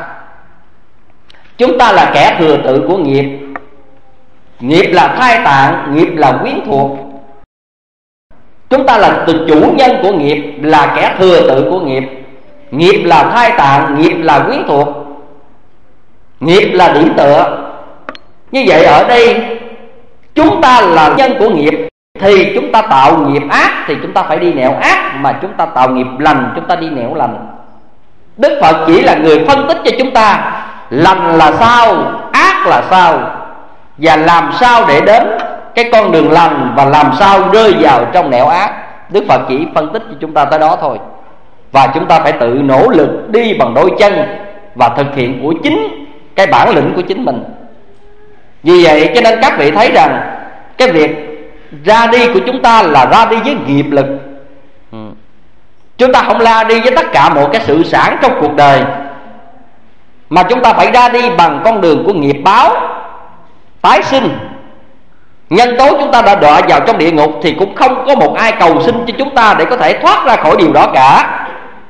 chúng ta là kẻ thừa tự của nghiệp. Nghiệp là thai tạng, nghiệp là quyến thuộc. Chúng ta là chủ nhân của nghiệp, là kẻ thừa tự của nghiệp. Nghiệp là thai tạng, nghiệp là quyến thuộc, nghiệp là điểm tựa. Như vậy ở đây chúng ta là nhân của nghiệp, thì chúng ta tạo nghiệp ác thì chúng ta phải đi nẻo ác, mà chúng ta tạo nghiệp lành chúng ta đi nẻo lành. Đức Phật chỉ là người phân tích cho chúng ta lành là sao, ác là sao, và làm sao để đến cái con đường lành, và làm sao rơi vào trong nẻo ác. Đức Phật chỉ phân tích cho chúng ta tới đó thôi. Và chúng ta phải tự nỗ lực đi bằng đôi chân và thực hiện của chính cái bản lĩnh của chính mình. Vì vậy cho nên các vị thấy rằng cái việc ra đi của chúng ta là ra đi với nghiệp lực. Chúng ta không ra đi với tất cả mọi cái sự sản trong cuộc đời, mà chúng ta phải ra đi bằng con đường của nghiệp báo, tái sinh. Nhân tố chúng ta đã đọa vào trong địa ngục thì cũng không có một ai cầu xin cho chúng ta để có thể thoát ra khỏi điều đó cả.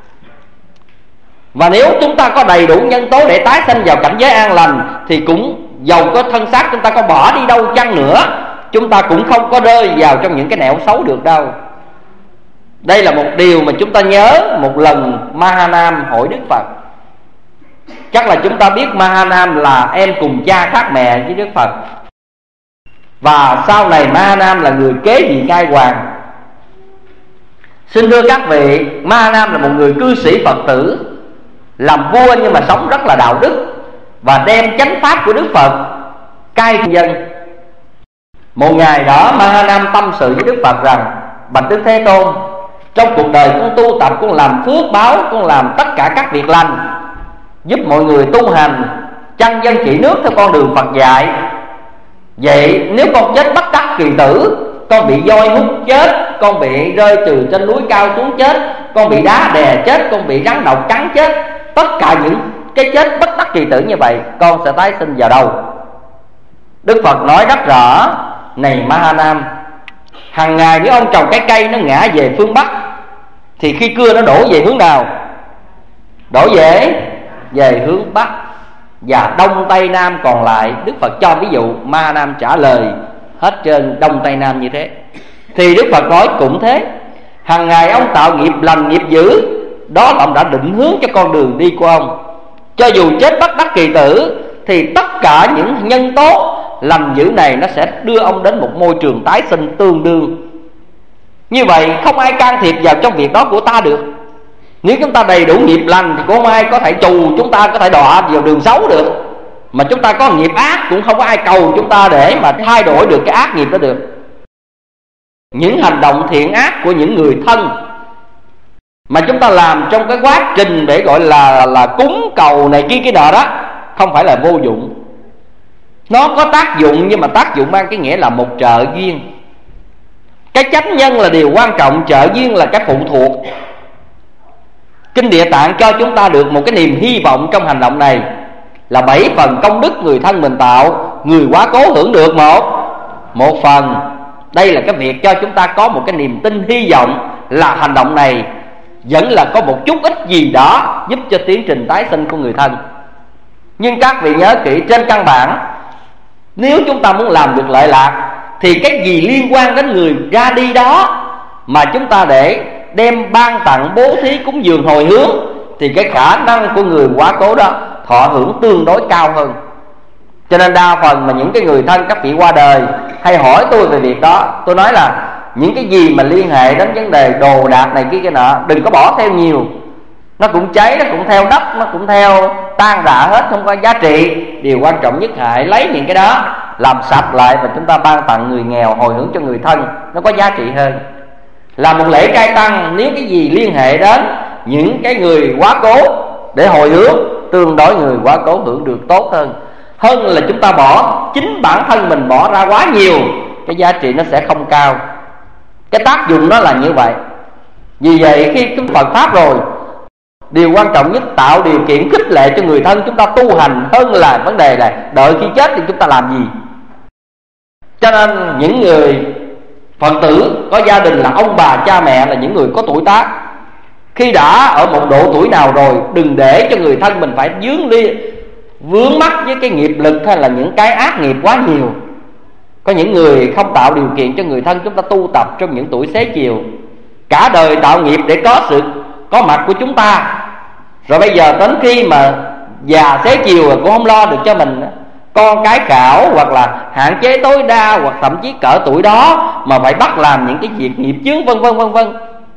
Và nếu chúng ta có đầy đủ nhân tố để tái sanh vào cảnh giới an lành thì cũng dầu có thân xác chúng ta có bỏ đi đâu chăng nữa, chúng ta cũng không có rơi vào trong những cái nẻo xấu được đâu. Đây là một điều mà chúng ta nhớ. Một lần Mahanam hỏi Đức Phật, chắc là chúng ta biết Mahanam là em cùng cha khác mẹ với Đức Phật, và sau này Mahanam là người kế vị ngai hoàng. Xin thưa các vị, Mahanam là một người cư sĩ Phật tử, làm vua nhưng mà sống rất là đạo đức, và đem chánh pháp của Đức Phật cai dân. Một ngày đó Mahanam tâm sự với Đức Phật rằng: bạch Đức Thế Tôn, trong cuộc đời con tu tập, con làm phước báo, con làm tất cả các việc lành, giúp mọi người tu hành, chăn dân trị nước theo con đường Phật dạy. Vậy nếu con chết bất đắc kỳ tử, con bị voi hút chết, con bị rơi từ trên núi cao xuống chết, con bị đá đè chết, con bị rắn độc cắn chết, tất cả những cái chết bất đắc kỳ tử như vậy, con sẽ tái sinh vào đâu? Đức Phật nói rất rõ: này Mahanam, hàng ngày nếu ông trồng cái cây nó ngã về phương Bắc, thì khi cưa nó đổ về hướng nào? Đổ về hướng Bắc, và Đông Tây Nam còn lại. Đức Phật cho ví dụ, Ma Nam trả lời hết trên Đông Tây Nam như thế. Thì Đức Phật nói cũng thế, hàng ngày ông tạo nghiệp lành nghiệp dữ, đó là ông đã định hướng cho con đường đi của ông. Cho dù chết bất đắc kỳ tử, thì tất cả những nhân tố lành dữ này nó sẽ đưa ông đến một môi trường tái sinh tương đương. Như vậy không ai can thiệp vào trong việc đó của ta được. Nếu chúng ta đầy đủ nghiệp lành thì cũng không ai có thể trù chúng ta, có thể đọa vào đường xấu được. Mà chúng ta có nghiệp ác cũng không có ai cầu chúng ta để mà thay đổi được cái ác nghiệp đó được. Những hành động thiện ác của những người thân mà chúng ta làm trong cái quá trình để gọi là cúng cầu này kia cái nọ đó, không phải là vô dụng. Nó có tác dụng, nhưng mà tác dụng mang cái nghĩa là một trợ duyên. Cái chánh nhân là điều quan trọng, trợ duyên là cái phụ thuộc. Kinh Địa Tạng cho chúng ta được một cái niềm hy vọng trong hành động này, là 7 phần công đức người thân mình tạo, người quá cố hưởng được một phần. Đây là cái việc cho chúng ta có một cái niềm tin hy vọng là hành động này vẫn là có một chút ít gì đó giúp cho tiến trình tái sinh của người thân. Nhưng các vị nhớ kỹ, trên căn bản nếu chúng ta muốn làm được lợi lạc thì cái gì liên quan đến người ra đi đó mà chúng ta để đem ban tặng, bố thí, cúng dường, hồi hướng, thì cái khả năng của người quá cố đó thọ hưởng tương đối cao hơn. Cho nên đa phần mà những cái người thân các vị qua đời hay hỏi tôi về việc đó, tôi nói là những cái gì mà liên hệ đến vấn đề đồ đạc này kia cái nọ, đừng có bỏ theo nhiều. Nó cũng cháy, nó cũng theo đất, nó cũng theo tan rã hết, không có giá trị. Điều quan trọng nhất hãy lấy những cái đó làm sạch lại và chúng ta ban tặng người nghèo, hồi hướng cho người thân, nó có giá trị hơn. Làm một lễ trai tăng, nếu cái gì liên hệ đến những cái người quá cố để hồi hướng, tương đối người quá cố hưởng được tốt hơn là chúng ta bỏ chính bản thân mình bỏ ra quá nhiều, cái giá trị nó sẽ không cao. Cái tác dụng nó là như vậy. Vì vậy khi chúng Phật Pháp rồi, điều quan trọng nhất tạo điều kiện khích lệ cho người thân chúng ta tu hành, hơn là vấn đề là đợi khi chết thì chúng ta làm gì. Cho nên những người Phật tử có gia đình là ông bà cha mẹ, là những người có tuổi tác, khi đã ở một độ tuổi nào rồi, đừng để cho người thân mình phải vướng mắc với cái nghiệp lực hay là những cái ác nghiệp quá nhiều. Có những người không tạo điều kiện cho người thân chúng ta tu tập trong những tuổi xế chiều, cả đời tạo nghiệp để có sự có mặt của chúng ta, rồi bây giờ đến khi mà già xế chiều rồi cũng không lo được cho mình, con cái khảo hoặc là hạn chế tối đa, hoặc thậm chí cỡ tuổi đó mà phải bắt làm những cái việc nghiệp chướng vân vân.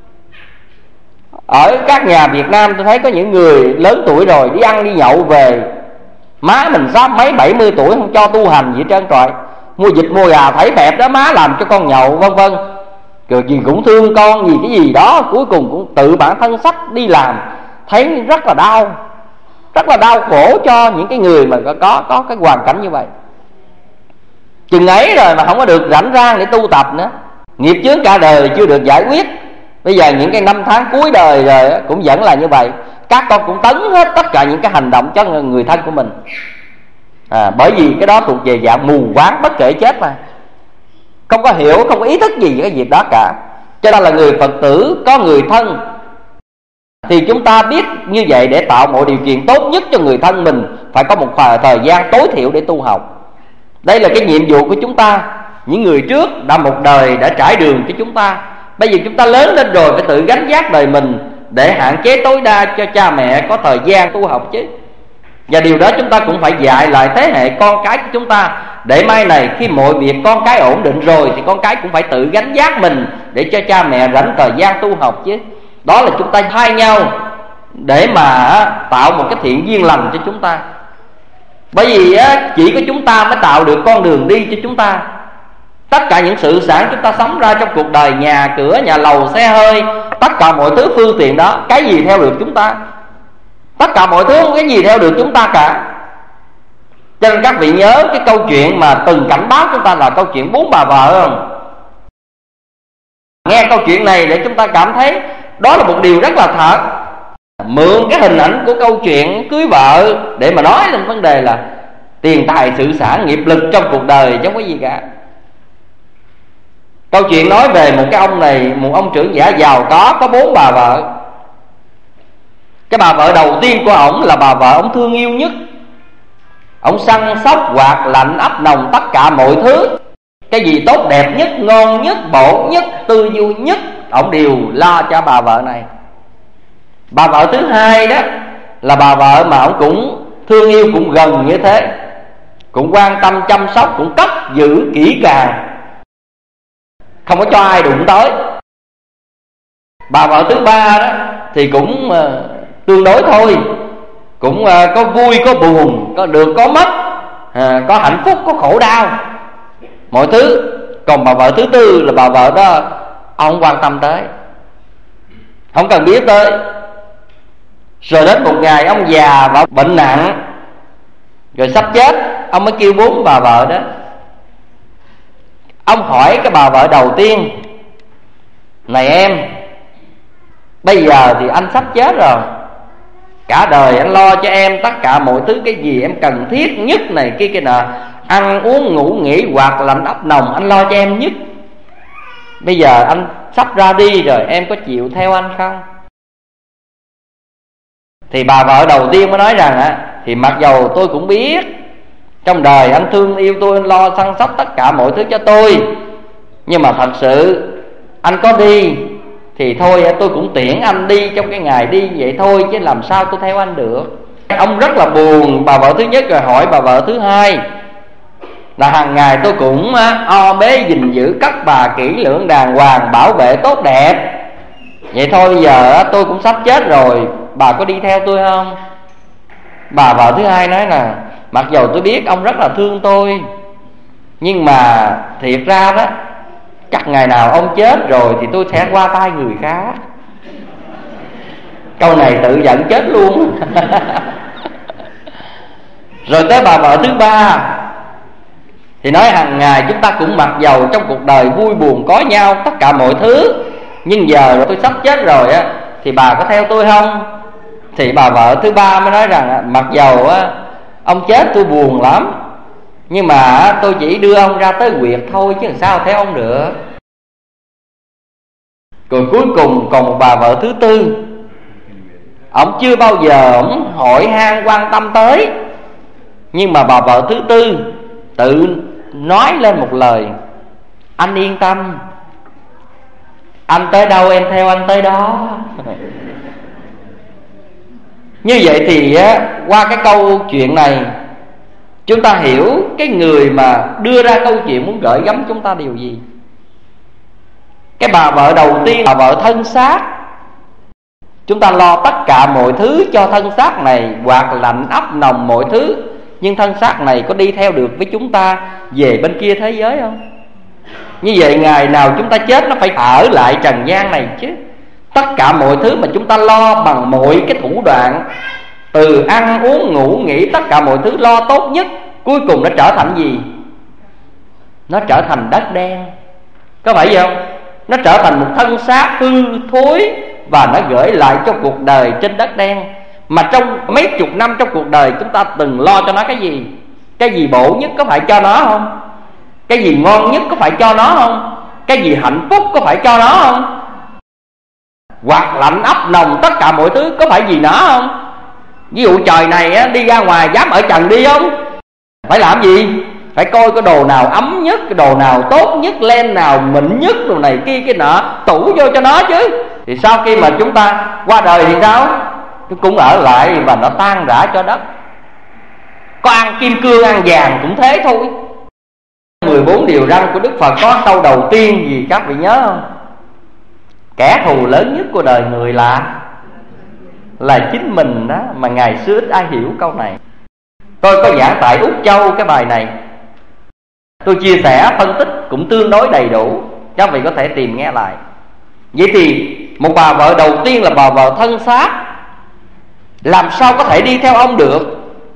Ở các nhà Việt Nam tôi thấy có những người lớn tuổi rồi đi ăn đi nhậu về, má mình sắp mấy 70 tuổi không cho tu hành gì trơn trọi, mua vịt mua gà thấy bẹp đó má làm cho con nhậu vân vân, rồi gì cũng thương con gì cái gì đó, cuối cùng cũng tự bản thân sách đi làm. Thấy rất là đau khổ cho những cái người mà có cái hoàn cảnh như vậy. Chừng ấy rồi mà không có được rảnh rang để tu tập nữa, nghiệp chướng cả đời chưa được giải quyết. Bây giờ những cái năm tháng cuối đời rồi cũng vẫn là như vậy. Các con cũng tấn hết tất cả những cái hành động cho người thân của mình, bởi vì cái đó thuộc về dạng mù quáng bất kể chết mà, không có hiểu, không có ý thức gì về cái việc đó cả. Cho nên là người Phật tử có người thân thì chúng ta biết như vậy để tạo mọi điều kiện tốt nhất cho người thân mình, phải có một thời gian tối thiểu để tu học. Đây là cái nhiệm vụ của chúng ta. Những người trước đã một đời đã trải đường cho chúng ta, bây giờ chúng ta lớn lên rồi phải tự gánh vác đời mình để hạn chế tối đa cho cha mẹ có thời gian tu học chứ. Và điều đó chúng ta cũng phải dạy lại thế hệ con cái của chúng ta, để mai này khi mọi việc con cái ổn định rồi thì con cái cũng phải tự gánh vác mình để cho cha mẹ rảnh thời gian tu học chứ. Đó là chúng ta thay nhau để mà tạo một cái thiện duyên lành cho chúng ta. Bởi vì chỉ có chúng ta mới tạo được con đường đi cho chúng ta. Tất cả những sự sản chúng ta sống ra trong cuộc đời, nhà cửa, nhà lầu, xe hơi, tất cả mọi thứ phương tiện đó, cái gì theo được chúng ta? Tất cả mọi thứ không cái gì theo được chúng ta cả. Cho nên các vị nhớ cái câu chuyện mà từng cảnh báo chúng ta là câu chuyện 4 bà vợ không? Nghe câu chuyện này để chúng ta cảm thấy đó là một điều rất là thật. Mượn cái hình ảnh của câu chuyện cưới vợ để mà nói lên vấn đề là tiền tài sự sản nghiệp lực trong cuộc đời chứ không có gì cả. Câu chuyện nói về một cái ông này, một ông trưởng giả giàu có 4 bà vợ. Cái bà vợ đầu tiên của ổng là bà vợ ổng thương yêu nhất. Ổng săn sóc, quạt lạnh, ấp nồng tất cả mọi thứ. Cái gì tốt đẹp nhất, ngon nhất, bổ nhất, tươi vui nhất, ổng đều lo cho bà vợ này. Bà vợ thứ hai đó là bà vợ mà ổng cũng thương yêu, cũng gần như thế, cũng quan tâm chăm sóc, cũng cất giữ kỹ càng, không có cho ai đụng tới. Bà vợ thứ ba đó thì cũng tương đối thôi, cũng có vui có buồn, có được có mất, có hạnh phúc có khổ đau, mọi thứ. Còn bà vợ thứ tư là bà vợ đó ông không quan tâm tới, không cần biết tới. Rồi đến một ngày ông già và bệnh nặng, rồi sắp chết, ông mới kêu 4 bà vợ đó. Ông hỏi cái bà vợ đầu tiên: này em, bây giờ thì anh sắp chết rồi, cả đời anh lo cho em tất cả mọi thứ, cái gì em cần thiết nhất này kia nọ, ăn uống ngủ nghỉ, quạt lạnh ấp nồng, anh lo cho em nhất. Bây giờ anh sắp ra đi rồi, em có chịu theo anh không? Thì bà vợ đầu tiên mới nói rằng thì mặc dầu tôi cũng biết trong đời anh thương yêu tôi, anh lo săn sóc tất cả mọi thứ cho tôi, nhưng mà thật sự anh có đi thì thôi, tôi cũng tiễn anh đi trong cái ngày đi vậy thôi, chứ làm sao tôi theo anh được. Ông rất là buồn. Bà vợ thứ nhất rồi hỏi bà vợ thứ hai là hàng ngày tôi cũng o bế gìn giữ cất bà kỹ lưỡng đàng hoàng, bảo vệ tốt đẹp, vậy thôi bây giờ tôi cũng sắp chết rồi, bà có đi theo tôi không? Bà vợ thứ hai nói là mặc dầu tôi biết ông rất là thương tôi, nhưng mà thiệt ra đó, chắc ngày nào ông chết rồi thì tôi sẽ qua tay người khác. Câu này tự giận chết luôn. Rồi tới bà vợ thứ ba thì nói hàng ngày chúng ta cũng mặc dầu trong cuộc đời vui buồn có nhau tất cả mọi thứ, nhưng giờ tôi sắp chết rồi thì bà có theo tôi không? Thì bà vợ thứ ba mới nói rằng mặc dầu ông chết tôi buồn lắm, nhưng mà tôi chỉ đưa ông ra tới huyệt thôi, chứ làm sao theo ông được. Rồi cuối cùng còn một bà vợ thứ tư, ông chưa bao giờ ông hỏi han quan tâm tới, nhưng mà bà vợ thứ tư tự nói lên một lời: anh yên tâm, anh tới đâu em theo anh tới đó. Như vậy thì qua cái câu chuyện này chúng ta hiểu cái người mà đưa ra câu chuyện muốn gửi gắm chúng ta điều gì. Cái bà vợ đầu tiên, bà vợ thân xác, chúng ta lo tất cả mọi thứ cho thân xác này, quạt lạnh ấp nồng mọi thứ, nhưng thân xác này có đi theo được với chúng ta về bên kia thế giới không? Như vậy ngày nào chúng ta chết nó phải ở lại trần gian này chứ. Tất cả mọi thứ mà chúng ta lo bằng mọi cái thủ đoạn, từ ăn uống ngủ nghỉ, tất cả mọi thứ lo tốt nhất, cuối cùng nó trở thành gì? Nó trở thành đất đen, có phải vậy không? Nó trở thành một thân xác hư thối, và nó gửi lại cho cuộc đời trên đất đen. Mà trong mấy chục năm trong cuộc đời chúng ta từng lo cho nó cái gì? Cái gì bổ nhất có phải cho nó không? Cái gì ngon nhất có phải cho nó không? Cái gì hạnh phúc có phải cho nó không? Quạt lạnh ấp nồng tất cả mọi thứ có phải gì nó không? Ví dụ trời này đi ra ngoài dám ở trần đi không? Phải làm gì? Phải coi cái đồ nào ấm nhất, cái đồ nào tốt nhất, len nào mịn nhất, đồ này kia cái nọ, tủ vô cho nó chứ. Thì sau khi mà chúng ta qua đời thì sao? Nó cũng ở lại và nó tan rã cho đất. Có ăn kim cương ăn vàng cũng thế thôi. 14 điều răn của Đức Phật có câu đầu tiên gì các vị nhớ không? Kẻ thù lớn nhất của đời người là chính mình đó. Mà ngày xưa ít ai hiểu câu này. Tôi có giảng tại Úc Châu cái bài này, tôi chia sẻ phân tích cũng tương đối đầy đủ, các vị có thể tìm nghe lại. Vậy thì một bà vợ đầu tiên là bà vợ thân xác, làm sao có thể đi theo ông được?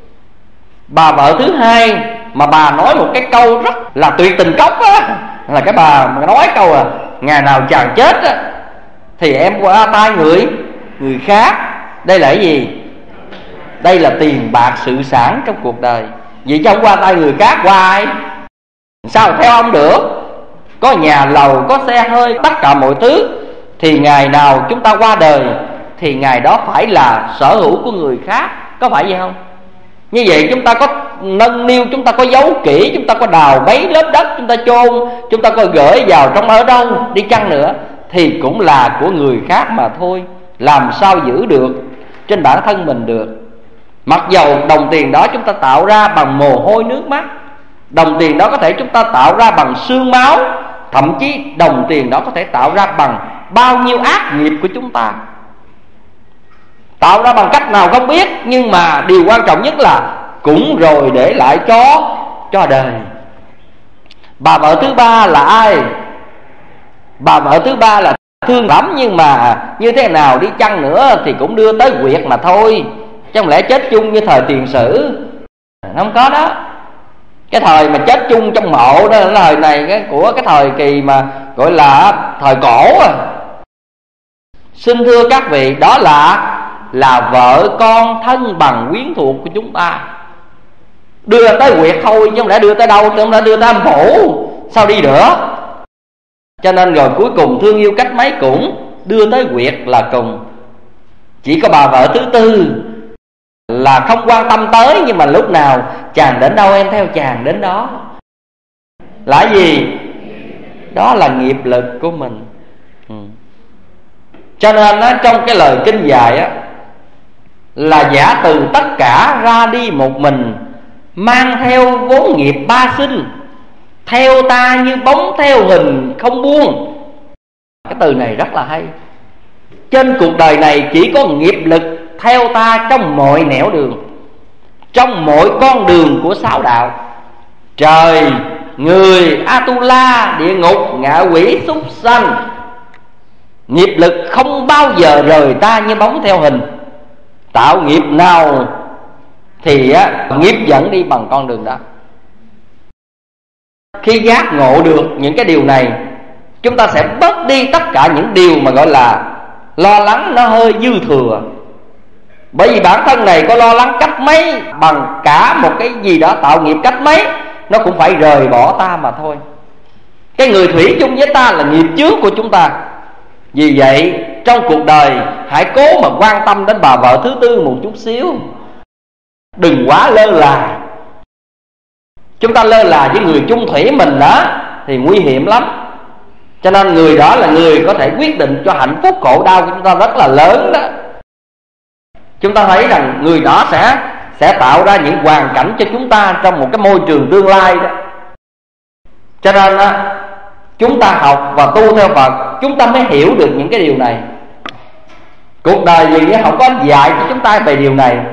Bà vợ thứ hai mà bà nói một cái câu rất là tuyệt tình cốc á, là cái bà mà nói câu ngày nào chàng chết á thì em qua tay người khác. Đây là cái gì? Đây là tiền bạc sự sản trong cuộc đời. Vậy chứ không qua tay người khác, qua ai? Sao theo ông được? có nhà lầu, có xe hơi, tất cả mọi thứ, thì ngày nào chúng ta qua đời thì ngày đó phải là sở hữu của người khác, có phải vậy không? Như vậy chúng ta có nâng niu, chúng ta có giấu kỹ, chúng ta có đào mấy lớp đất, chúng ta chôn, chúng ta có gửi vào trong ở đâu đi chăng nữa, thì cũng là của người khác mà thôi. Làm sao giữ được trên bản thân mình được? Mặc dầu đồng tiền đó chúng ta tạo ra bằng mồ hôi nước mắt, đồng tiền đó có thể chúng ta tạo ra bằng xương máu, thậm chí đồng tiền đó có thể tạo ra bằng bao nhiêu ác nghiệp của chúng ta. Tạo ra bằng cách nào không biết, nhưng mà điều quan trọng nhất là cũng rồi để lại cho đời. Bà vợ thứ ba là ai? Bà vợ thứ ba là thương lắm, nhưng mà như thế nào đi chăng nữa thì cũng đưa tới quyệt mà thôi, chứ không lẽ chết chung như thời tiền sử. Không có đó. Cái thời mà chết chung trong mộ đó là thời này của cái thời kỳ mà gọi là thời cổ à. Xin thưa các vị, đó là vợ con thân bằng quyến thuộc của chúng ta, đưa tới quyệt thôi chứ không lẽ đưa tới đâu, chứ không lẽ đưa tới âm phủ, sao đi nữa. Cho nên rồi cuối cùng thương yêu cách mấy cũng đưa tới quyệt là cùng. Chỉ có bà vợ thứ tư là không quan tâm tới, nhưng mà lúc nào chàng đến đâu em theo chàng đến đó. Là gì? Đó là nghiệp lực của mình. Cho nên trong cái lời kinh dạy á, là giả từ tất cả ra đi một mình, mang theo vốn nghiệp ba sinh, theo ta như bóng theo hình không buông. Cái từ này rất là hay. Trên cuộc đời này chỉ có nghiệp lực theo ta trong mọi nẻo đường, trong mọi con đường của sáu đạo: trời, người, Atula, địa ngục, ngạ quỷ, súc sanh. Nghiệp lực không bao giờ rời ta như bóng theo hình. Tạo nghiệp nào thì nghiệp dẫn đi bằng con đường đó. Khi giác ngộ được những cái điều này, chúng ta sẽ bớt đi tất cả những điều mà gọi là lo lắng nó hơi dư thừa. Bởi vì bản thân này có lo lắng cách mấy, bằng cả một cái gì đó tạo nghiệp cách mấy, nó cũng phải rời bỏ ta mà thôi. Cái người thủy chung với ta là nghiệp chướng của chúng ta. Vì vậy trong cuộc đời hãy cố mà quan tâm đến bà vợ thứ tư một chút xíu, đừng quá lơ là. Chúng ta lơ là với người chung thủy mình đó thì nguy hiểm lắm. Cho nên người đó là người có thể quyết định cho hạnh phúc khổ đau của chúng ta rất là lớn đó. Chúng ta thấy rằng người đó sẽ tạo ra những hoàn cảnh cho chúng ta trong một cái môi trường tương lai đó. Cho nên chúng ta học và tu theo Phật, chúng ta mới hiểu được những cái điều này. Cuộc đời gì không có dạy cho chúng ta về điều này.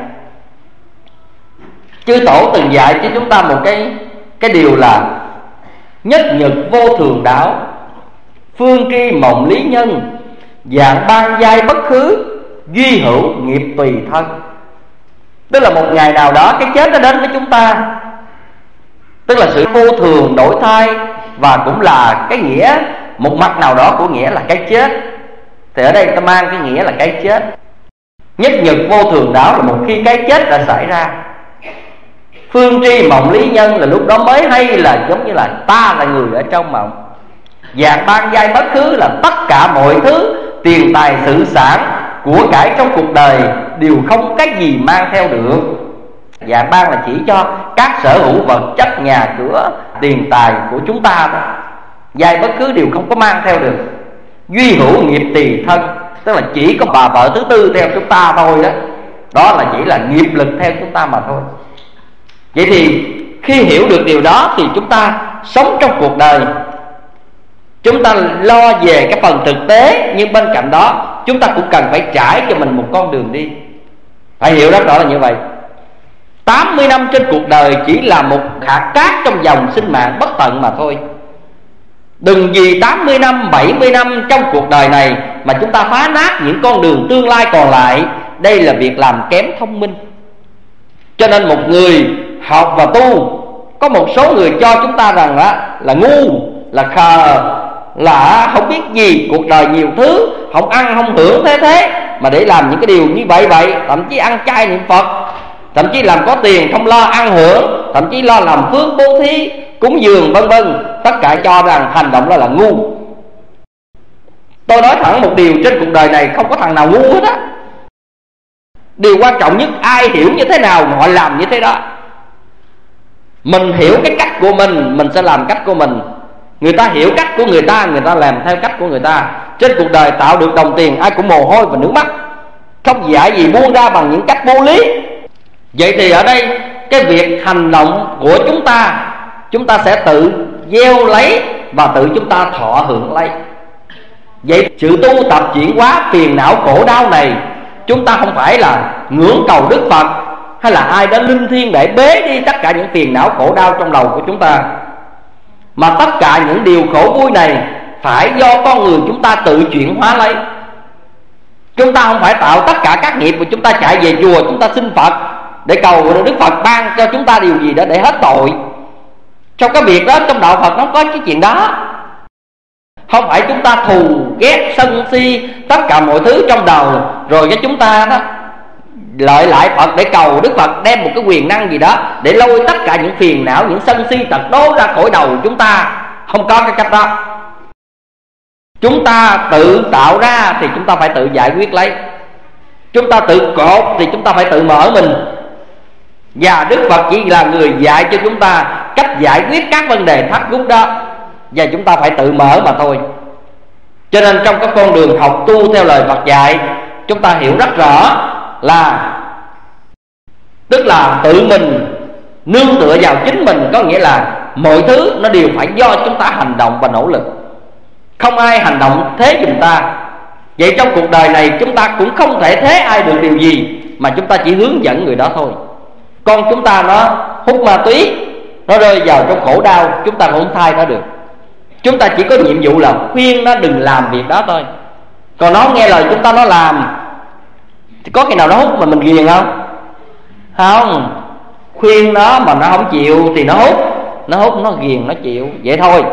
Chư Tổ từng dạy cho chúng ta một cái điều là nhất nhật vô thường đảo, phương tri mộng lý nhân, dạng ban giai bất khứ, duy hữu nghiệp tùy thân. Tức là một ngày nào đó cái chết nó đến với chúng ta, tức là sự vô thường đổi thay, và cũng là cái nghĩa, một mặt nào đó của nghĩa là cái chết. Thì ở đây ta mang cái nghĩa là cái chết. Nhất nhật vô thường đảo là một khi cái chết đã xảy ra. Phương tri mộng lý nhân là lúc đó mới hay là giống như là ta là người ở trong mộng. Dạng ban giai bất khứ là tất cả mọi thứ, tiền tài sự sản, của cải trong cuộc đời đều không cái gì mang theo được. Dạng ban là chỉ cho các sở hữu vật chất, nhà cửa, tiền tài của chúng ta đó. Giai bất cứ đều không có mang theo được. Duy hữu nghiệp tùy thân, tức là chỉ có bà vợ thứ tư theo chúng ta thôi đó. Đó là chỉ là nghiệp lực theo chúng ta mà thôi. Vậy thì khi hiểu được điều đó thì chúng ta sống trong cuộc đời, chúng ta lo về cái phần thực tế, nhưng bên cạnh đó chúng ta cũng cần phải trải cho mình một con đường đi. Phải hiểu rất rõ là như vậy. 80 năm trên cuộc đời chỉ là một hạt cát trong dòng sinh mạng bất tận mà thôi. Đừng vì 80 năm, 70 năm trong cuộc đời này mà chúng ta phá nát những con đường tương lai còn lại. Đây là việc làm kém thông minh. Cho nên một người học và tu, có một số người cho chúng ta rằng là ngu, là khờ, là không biết gì, cuộc đời nhiều thứ, không ăn không hưởng thế mà để làm những cái điều như vậy. Thậm chí ăn chay niệm Phật, thậm chí làm có tiền không lo ăn hưởng, thậm chí lo làm phước bố thí, cúng dường vân vân, tất cả cho rằng hành động đó là ngu. Tôi nói thẳng một điều, trên cuộc đời này không có thằng nào ngu hết á. Điều quan trọng nhất ai hiểu như thế nào họ làm như thế đó. Mình hiểu cái cách của mình sẽ làm cách của mình. Người ta hiểu cách của người ta làm theo cách của người ta. Trên cuộc đời tạo được đồng tiền ai cũng mồ hôi và nước mắt, không dạy gì buông ra bằng những cách vô lý. Vậy thì ở đây cái việc hành động của chúng ta sẽ tự gieo lấy và tự chúng ta thọ hưởng lấy. Vậy sự tu tập chuyển hóa phiền não khổ đau này, chúng ta không phải là ngưỡng cầu Đức Phật hay là ai đó linh thiêng để bế đi tất cả những phiền não khổ đau trong đầu của chúng ta, mà tất cả những điều khổ vui này phải do con người chúng ta tự chuyển hóa lấy. Chúng ta không phải tạo tất cả các nghiệp, và chúng ta chạy về chùa chúng ta xin Phật để cầu Đức Phật ban cho chúng ta điều gì đó để hết tội. Trong cái việc đó, trong đạo Phật nó có cái chuyện đó. Không phải chúng ta thù ghét sân si tất cả mọi thứ trong đầu, rồi cái chúng ta đó lợi lại Phật để cầu Đức Phật đem một cái quyền năng gì đó để lôi tất cả những phiền não, những sân si tật đố ra khỏi đầu chúng ta. Không có cái cách đó. Chúng ta tự tạo ra thì chúng ta phải tự giải quyết lấy. Chúng ta tự cột thì chúng ta phải tự mở mình. Và Đức Phật chỉ là người dạy cho chúng ta cách giải quyết các vấn đề thắc mắc đó, và chúng ta phải tự mở mà thôi. Cho nên trong cái con đường học tu theo lời Phật dạy, chúng ta hiểu rất rõ là tức là tự mình nương tựa vào chính mình. Có nghĩa là mọi thứ nó đều phải do chúng ta hành động và nỗ lực, không ai hành động thế giùm ta. Vậy trong cuộc đời này chúng ta cũng không thể thế ai được điều gì, mà chúng ta chỉ hướng dẫn người đó thôi. Con chúng ta nó hút ma túy, nó rơi vào trong khổ đau, chúng ta cũng không thay nó được. Chúng ta chỉ có nhiệm vụ là khuyên nó đừng làm việc đó thôi. Còn nó nghe lời chúng ta nó làm thì có khi nào nó hút mà mình ghiền không? Không. Khuyên nó mà nó không chịu thì nó hút, nó ghiền, nó chịu, vậy thôi.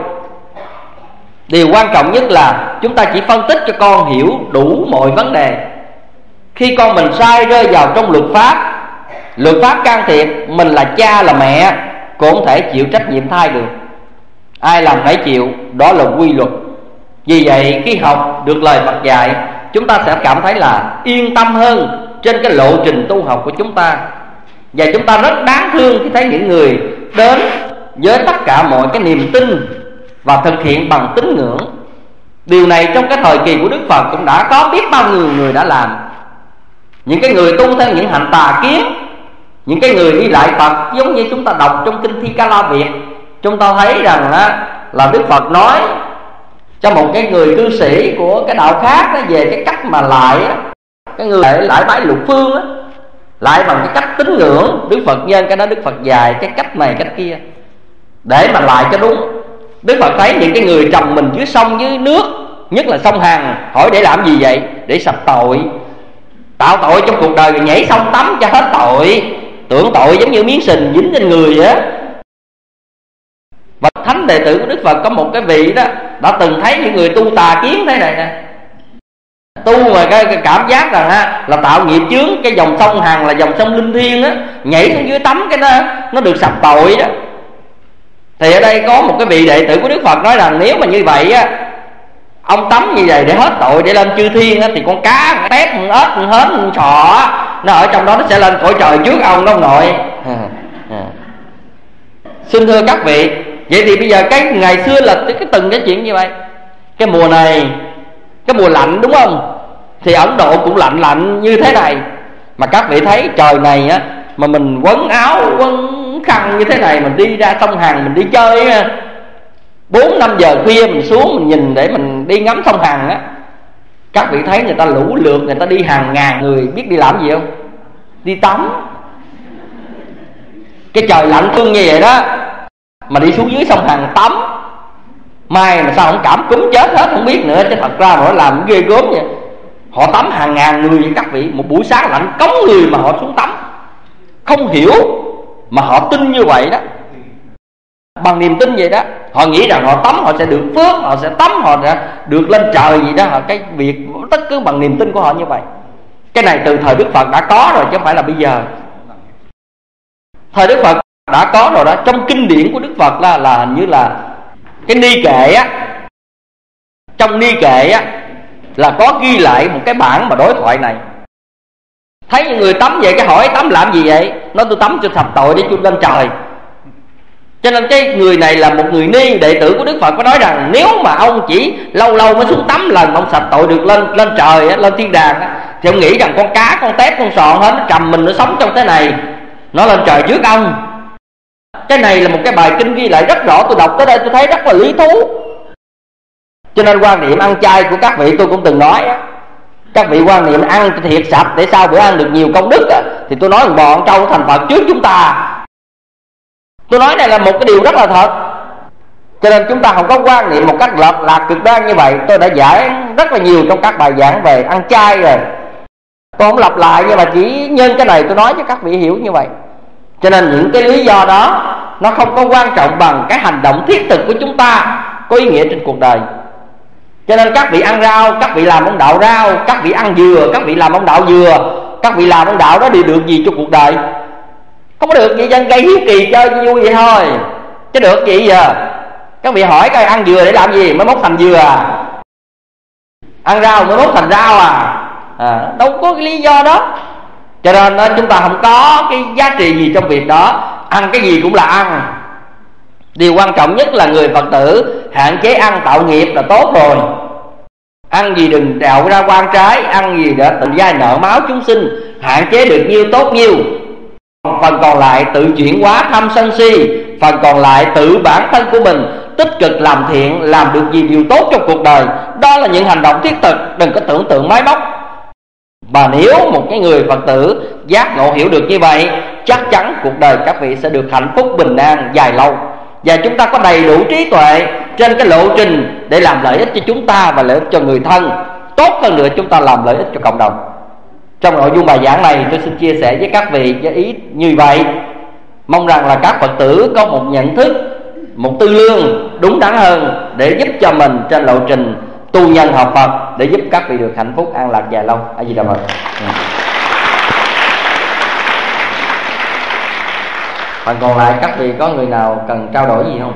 Điều quan trọng nhất là chúng ta chỉ phân tích cho con hiểu đủ mọi vấn đề. Khi con mình sai rơi vào trong luật pháp can thiệp, mình là cha là mẹ cũng không thể chịu trách nhiệm thay được. Ai làm phải chịu, đó là quy luật. Vì vậy khi học được lời Phật dạy, chúng ta sẽ cảm thấy là yên tâm hơn trên cái lộ trình tu học của chúng ta. Và chúng ta rất đáng thương khi thấy những người đến với tất cả mọi cái niềm tin và thực hiện bằng tín ngưỡng. Điều này trong cái thời kỳ của Đức Phật cũng đã có biết bao nhiêu người đã làm. Những cái người tu theo những hạnh tà kiến, những cái người đi lại Phật, giống như chúng ta đọc trong kinh Thi Ca La Việt, chúng ta thấy rằng là Đức Phật nói cho một cái người cư sĩ của cái đạo khác đó, về cái cách mà lại cái người lại bái lục phương đó, lại bằng cái cách tín ngưỡng. Đức Phật nhân cái đó Đức Phật dạy cái cách này cách kia để mà lại cho đúng. Đức Phật thấy những cái người trầm mình dưới sông dưới nước, nhất là sông Hằng, hỏi để làm gì vậy? Để sạch tội, tạo tội trong cuộc đời, nhảy sông tắm cho hết tội. Tưởng tội giống như miếng sình dính trên người á. Và thánh đệ tử của Đức Phật có một cái vị đó đã từng thấy những người tu tà kiến thế này nè, tu mà cái cảm giác rằng là tạo nghiệp chướng. Cái dòng sông Hằng là dòng sông linh thiêng á, nhảy xuống dưới tắm cái nó được sạch tội đó. Thì ở đây có một cái vị đệ tử của Đức Phật nói rằng nếu mà như vậy á, ông tắm như vậy để hết tội để lên chư thiên á, thì con cá, con tép, con ếch, con hến, con sò nó ở trong đó nó sẽ lên cõi trời trước ông đâu nội. Xin thưa các vị, vậy thì bây giờ cái ngày xưa là cái từng cái chuyện như vậy. Cái mùa này, cái mùa lạnh đúng không, thì Ấn Độ cũng lạnh như thế này. Mà các vị thấy trời này á, mà mình quấn áo quấn khăn như thế này, mình đi ra sông Hằng mình đi chơi 4-5 giờ khuya mình xuống mình nhìn để mình đi ngắm sông Hằng á. Các vị thấy người ta lũ lượt, người ta đi hàng ngàn người, biết đi làm gì không? Đi tắm. Cái trời lạnh thương như vậy đó mà đi xuống dưới sông Hằng tắm, mai mà sao không cảm cúm chết hết không biết nữa. Chứ thật ra mà nó làm ghê gớm vậy. Họ tắm hàng ngàn người với các vị, một buổi sáng lạnh cống người mà họ xuống tắm. Không hiểu mà họ tin như vậy đó, bằng niềm tin vậy đó. Họ nghĩ rằng họ tắm họ sẽ được phước, họ sẽ tắm họ sẽ được lên trời gì đó. Cái việc tất cứ bằng niềm tin của họ như vậy. Cái này từ thời Đức Phật đã có rồi chứ không phải là bây giờ. Thời Đức Phật đã có rồi đó. Trong kinh điển của Đức Phật là hình như là cái ni kệ á, trong ni kệ á là có ghi lại một cái bản mà đối thoại này. Thấy những người tắm vậy, cái hỏi tắm làm gì vậy? Nói tôi tắm cho sạch tội để tôi lên trời. Cho nên cái người này là một người ni, đệ tử của Đức Phật, có nói rằng nếu mà ông chỉ lâu lâu mới xuống tắm lần ông sạch tội được lên trời, lên thiên đàng á, thì ông nghĩ rằng con cá, con tép, con sò hết nó trầm mình, nó sống trong thế này, nó lên trời trước ông. Cái này là một cái bài kinh ghi lại rất rõ. Tôi đọc tới đây tôi thấy rất là lý thú. Cho nên quan niệm ăn chay của các vị tôi cũng từng nói á, các vị quan niệm ăn thiệt sạch để sau bữa ăn được nhiều công đức á, thì tôi nói bò con trâu thành Phật trước chúng ta. Tôi nói này là một cái điều rất là thật. Cho nên chúng ta không có quan niệm một cách lạc cực đoan như vậy. Tôi đã giải rất là nhiều trong các bài giảng về ăn chay rồi, tôi không lặp lại, nhưng mà chỉ nhân cái này tôi nói cho các vị hiểu như vậy. Cho nên những cái lý do đó nó không có quan trọng bằng cái hành động thiết thực của chúng ta có ý nghĩa trên cuộc đời. Cho nên các vị ăn rau, các vị làm ông đạo rau, các vị ăn dừa, các vị làm ông đạo dừa, các vị làm ông đạo đó đi được gì cho cuộc đời? Không có được gì, dân gây hiếu kỳ chơi vui vậy thôi, chứ được gì giờ? Các vị hỏi coi ăn dừa để làm gì? Mới mốt thành dừa à? Ăn rau mới mốt thành rau à? Đâu có cái lý do đó. Cho nên đó, chúng ta không có cái giá trị gì trong việc đó. Ăn cái gì cũng là ăn. Điều quan trọng nhất là người Phật tử hạn chế ăn tạo nghiệp là tốt rồi. Ăn gì đừng trào ra quan trái, ăn gì để tự giai nợ máu chúng sinh, hạn chế được nhiêu tốt nhiêu. Phần còn lại tự chuyển hóa tham sân si, phần còn lại tự bản thân của mình tích cực làm thiện, làm được gì điều tốt trong cuộc đời. Đó là những hành động thiết thực, đừng có tưởng tượng máy móc. Và nếu một cái người Phật tử giác ngộ hiểu được như vậy, chắc chắn cuộc đời các vị sẽ được hạnh phúc bình an dài lâu. Và chúng ta có đầy đủ trí tuệ trên cái lộ trình để làm lợi ích cho chúng ta và lợi ích cho người thân. Tốt hơn nữa chúng ta làm lợi ích cho cộng đồng. Trong nội dung bài giảng này tôi xin chia sẻ với các vị với ý như vậy. Mong rằng là các Phật tử có một nhận thức, một tư lương đúng đắn hơn để giúp cho mình trên lộ trình tu nhân học Phật, để giúp các vị được hạnh phúc an lạc dài lâu. A Di Đà Phật. Phần còn lại các vị có người nào cần trao đổi gì không?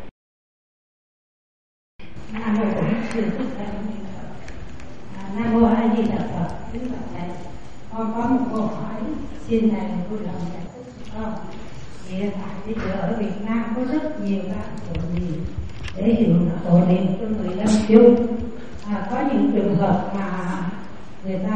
Nam mô A Di Đà Phật. Con có một câu hỏi xin thầy vui lòng giải thích cho con. Hiện tại bây giờ ở Việt Nam có rất nhiều các tội niệm để hiểu tội niệm cho người lâm chung. Có những trường hợp mà người ta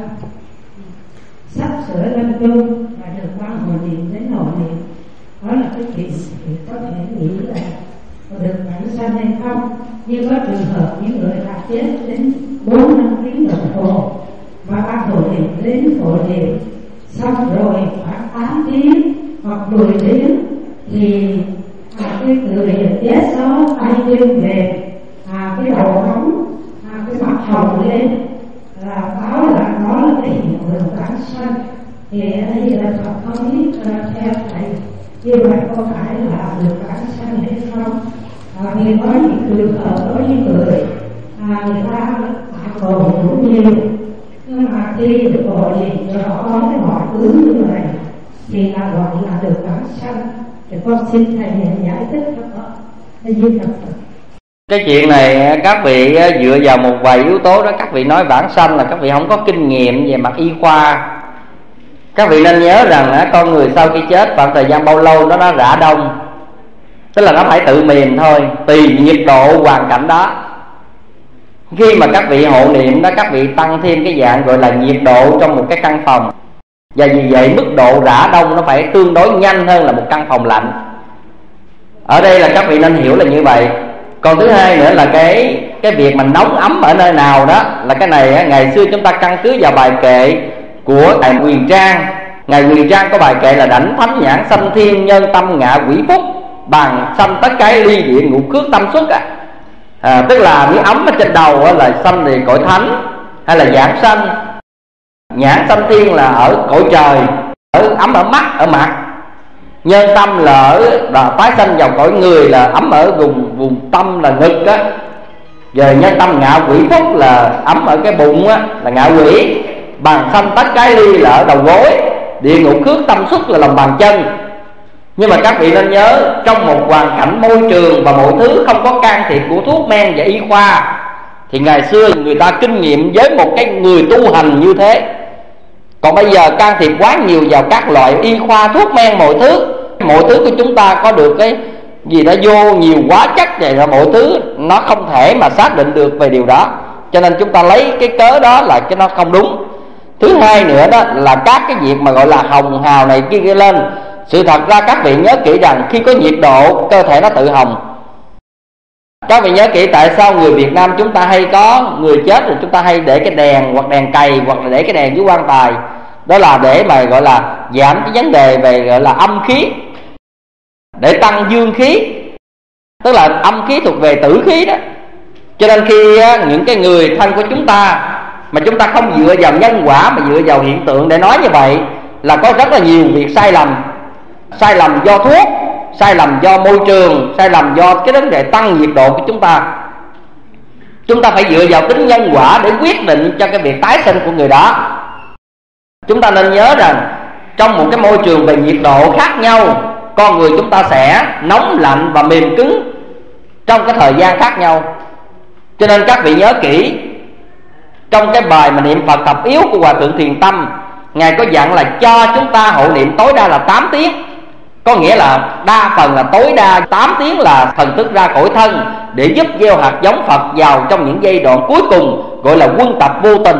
sắp sửa lâm chung và được ban hộ niệm đến hộ niệm, đó là cái chuyện thì có thể nghĩ là được bản sanh hay không. Nhưng có trường hợp những người đã chết đến 4-5 tiếng đồng hồ và ban hộ niệm đến hộ niệm xong rồi khoảng 8 tiếng hoặc 10 tiếng thì cái người chết đó tay chân mềm, cái đầu nóng, cái mặt hồng lên là báo là đó là cái hiện tượng bản sanh. Thì đây là Phật không biết theo thầy như vậy có phải là được bản sanh hay không? Vì có những trường hợp có những người người ta cầu đủ nhiều, nhưng mà khi được gọi điện cho họ có cái mọi thứ như vậy thì là gọi là được bản sanh. Thì con xin thầy giải thích cho con. Cái chuyện này các vị dựa vào một vài yếu tố đó. Các vị nói vãng sanh là các vị không có kinh nghiệm về mặt y khoa. Các vị nên nhớ rằng con người sau khi chết khoảng thời gian bao lâu nó rã đông, tức là nó phải tự mềm thôi, tùy nhiệt độ hoàn cảnh đó. Khi mà các vị hộ niệm đó, các vị tăng thêm cái dạng gọi là nhiệt độ trong một cái căn phòng, và vì vậy mức độ rã đông nó phải tương đối nhanh hơn là một căn phòng lạnh. Ở đây là các vị nên hiểu là như vậy. Còn thứ hai nữa là cái việc mà nóng ấm ở nơi nào đó, là cái này ngày xưa chúng ta căn cứ vào bài kệ của Ngài Huyền Trang. Ngài Huyền Trang có bài kệ là đảnh thánh nhãn sanh thiên nhân tâm ngạ quỷ phúc, bằng sanh tất cái ly địa ngũ khước tâm xuất tức là miếng ấm ở trên đầu là sanh thì cõi thánh hay là giảng sanh. Nhãn sanh thiên là ở cõi trời, ấm ở mắt, ở mặt. Nhân tâm là ở tái sanh vào cõi người, là ấm ở vùng tâm là ngực á. Giờ nhân tâm ngạ quỷ phúc là ấm ở cái bụng á, là ngạ quỷ. Bằng sanh tất cái ly là ở đầu gối. Địa ngục khước tâm xuất là lòng bàn chân. Nhưng mà các vị nên nhớ, trong một hoàn cảnh môi trường và mọi thứ không có can thiệp của thuốc men và y khoa, thì ngày xưa người ta kinh nghiệm với một cái người tu hành như thế. Còn bây giờ can thiệp quá nhiều vào các loại y khoa, thuốc men, mọi thứ của chúng ta có được cái gì đó vô nhiều quá chất vậy, là mọi thứ nó không thể mà xác định được về điều đó. Cho nên chúng ta lấy cái cớ đó là cái nó không đúng. Thứ hai nữa đó là các cái việc mà gọi là hồng hào này kia lên. Sự thật ra các vị nhớ kỹ rằng khi có nhiệt độ, cơ thể nó tự hồng. Các vị nhớ kỹ tại sao người Việt Nam chúng ta hay có người chết rồi chúng ta hay để cái đèn hoặc đèn cầy hoặc là để cái đèn dưới quan tài. Đó là để mà gọi là giảm cái vấn đề về gọi là âm khí, để tăng dương khí. Tức là âm khí thuộc về tử khí đó. Cho nên khi những cái người thân của chúng ta mà chúng ta không dựa vào nhân quả mà dựa vào hiện tượng để nói như vậy, là có rất là nhiều việc sai lầm. Sai lầm do thuốc, sai lầm do môi trường, sai lầm do cái vấn đề tăng nhiệt độ của chúng ta. Chúng ta phải dựa vào tính nhân quả để quyết định cho cái việc tái sinh của người đó. Chúng ta nên nhớ rằng trong một cái môi trường về nhiệt độ khác nhau, con người chúng ta sẽ nóng, lạnh và mềm cứng trong cái thời gian khác nhau. Cho nên các vị nhớ kỹ, trong cái bài mà niệm Phật thập yếu của Hòa Thượng Thiền Tâm, Ngài có dặn là cho chúng ta hộ niệm tối đa là 8 tiếng. Có nghĩa là đa phần là tối đa 8 tiếng là thần thức ra khỏi thân, để giúp gieo hạt giống Phật vào trong những giai đoạn cuối cùng, gọi là quân tập vô tình.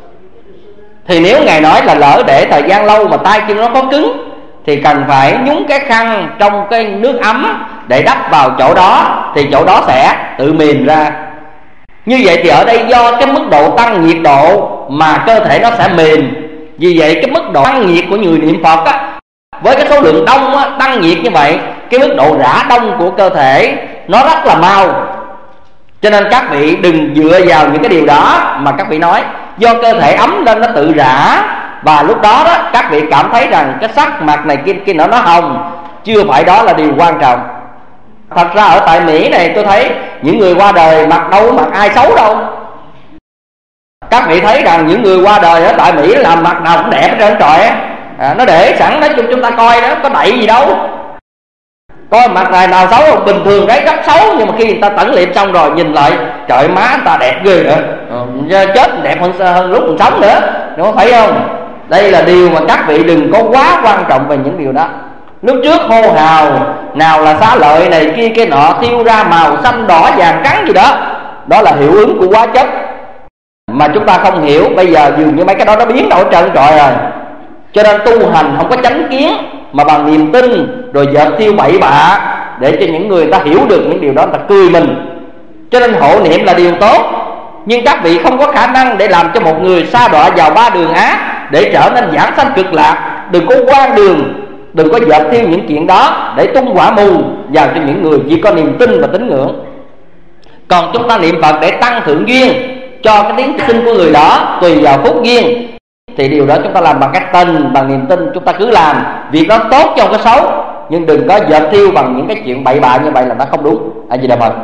Thì nếu Ngài nói là lỡ để thời gian lâu mà tay chân nó có cứng, thì cần phải nhúng cái khăn trong cái nước ấm để đắp vào chỗ đó, thì chỗ đó sẽ tự mềm ra. Như vậy thì ở đây do cái mức độ tăng nhiệt độ mà cơ thể nó sẽ mềm. Vì vậy cái mức độ tăng nhiệt của người niệm Phật á, với cái số lượng đông á, tăng nhiệt như vậy, cái mức độ rã đông của cơ thể nó rất là mau. Cho nên các vị đừng dựa vào những cái điều đó mà các vị nói do cơ thể ấm lên nó tự rã, và lúc đó đó các vị cảm thấy rằng cái sắc mặt này kia nó hồng. Chưa phải đó là điều quan trọng. Thật ra ở tại Mỹ này tôi thấy những người qua đời mặt đâu mặt ai xấu đâu. Các vị thấy rằng những người qua đời ở tại Mỹ làm mặt nào cũng đẹp hết trơn trời á. Nó để sẵn đó cho chúng ta coi đó, có đậy gì đâu. Coi mặt này nào xấu không? Bình thường đấy rất xấu, nhưng mà khi người ta tẩn liệm xong rồi nhìn lại, trời má người ta đẹp ghê nữa. Chết đẹp hơn lúc còn sống nữa, đúng không? Phải không? Đây là điều mà các vị đừng có quá quan trọng về những điều đó. Lúc trước hô hào nào là xá lợi này kia cái nọ, thiêu ra màu xanh đỏ vàng trắng gì đó, đó là hiệu ứng của hóa chất mà chúng ta không hiểu. Bây giờ dường như mấy cái đó nó biến đổi trơn trọi rồi. Cho nên tu hành không có chánh kiến, mà bằng niềm tin rồi dợt thiêu bậy bạ, để cho những người ta hiểu được những điều đó, người ta cười mình. Cho nên hộ niệm là điều tốt, nhưng các vị không có khả năng để làm cho một người sa đọa vào ba đường ác, để trở nên giảng sanh cực lạc. Đừng có quan đường, đừng có dợt thiêu những chuyện đó để tung quả mù vào cho những người chỉ có niềm tin và tín ngưỡng. Còn chúng ta niệm Phật để tăng thượng duyên cho cái tiến sinh của người đó, tùy vào phúc duyên, thì điều đó chúng ta làm bằng cái tình, bằng niềm tin. Chúng ta cứ làm việc đó tốt trong cái xấu, nhưng đừng có dợt thiêu bằng những cái chuyện bậy bạ như vậy, là nó không đúng. Anh chị Đà Phật.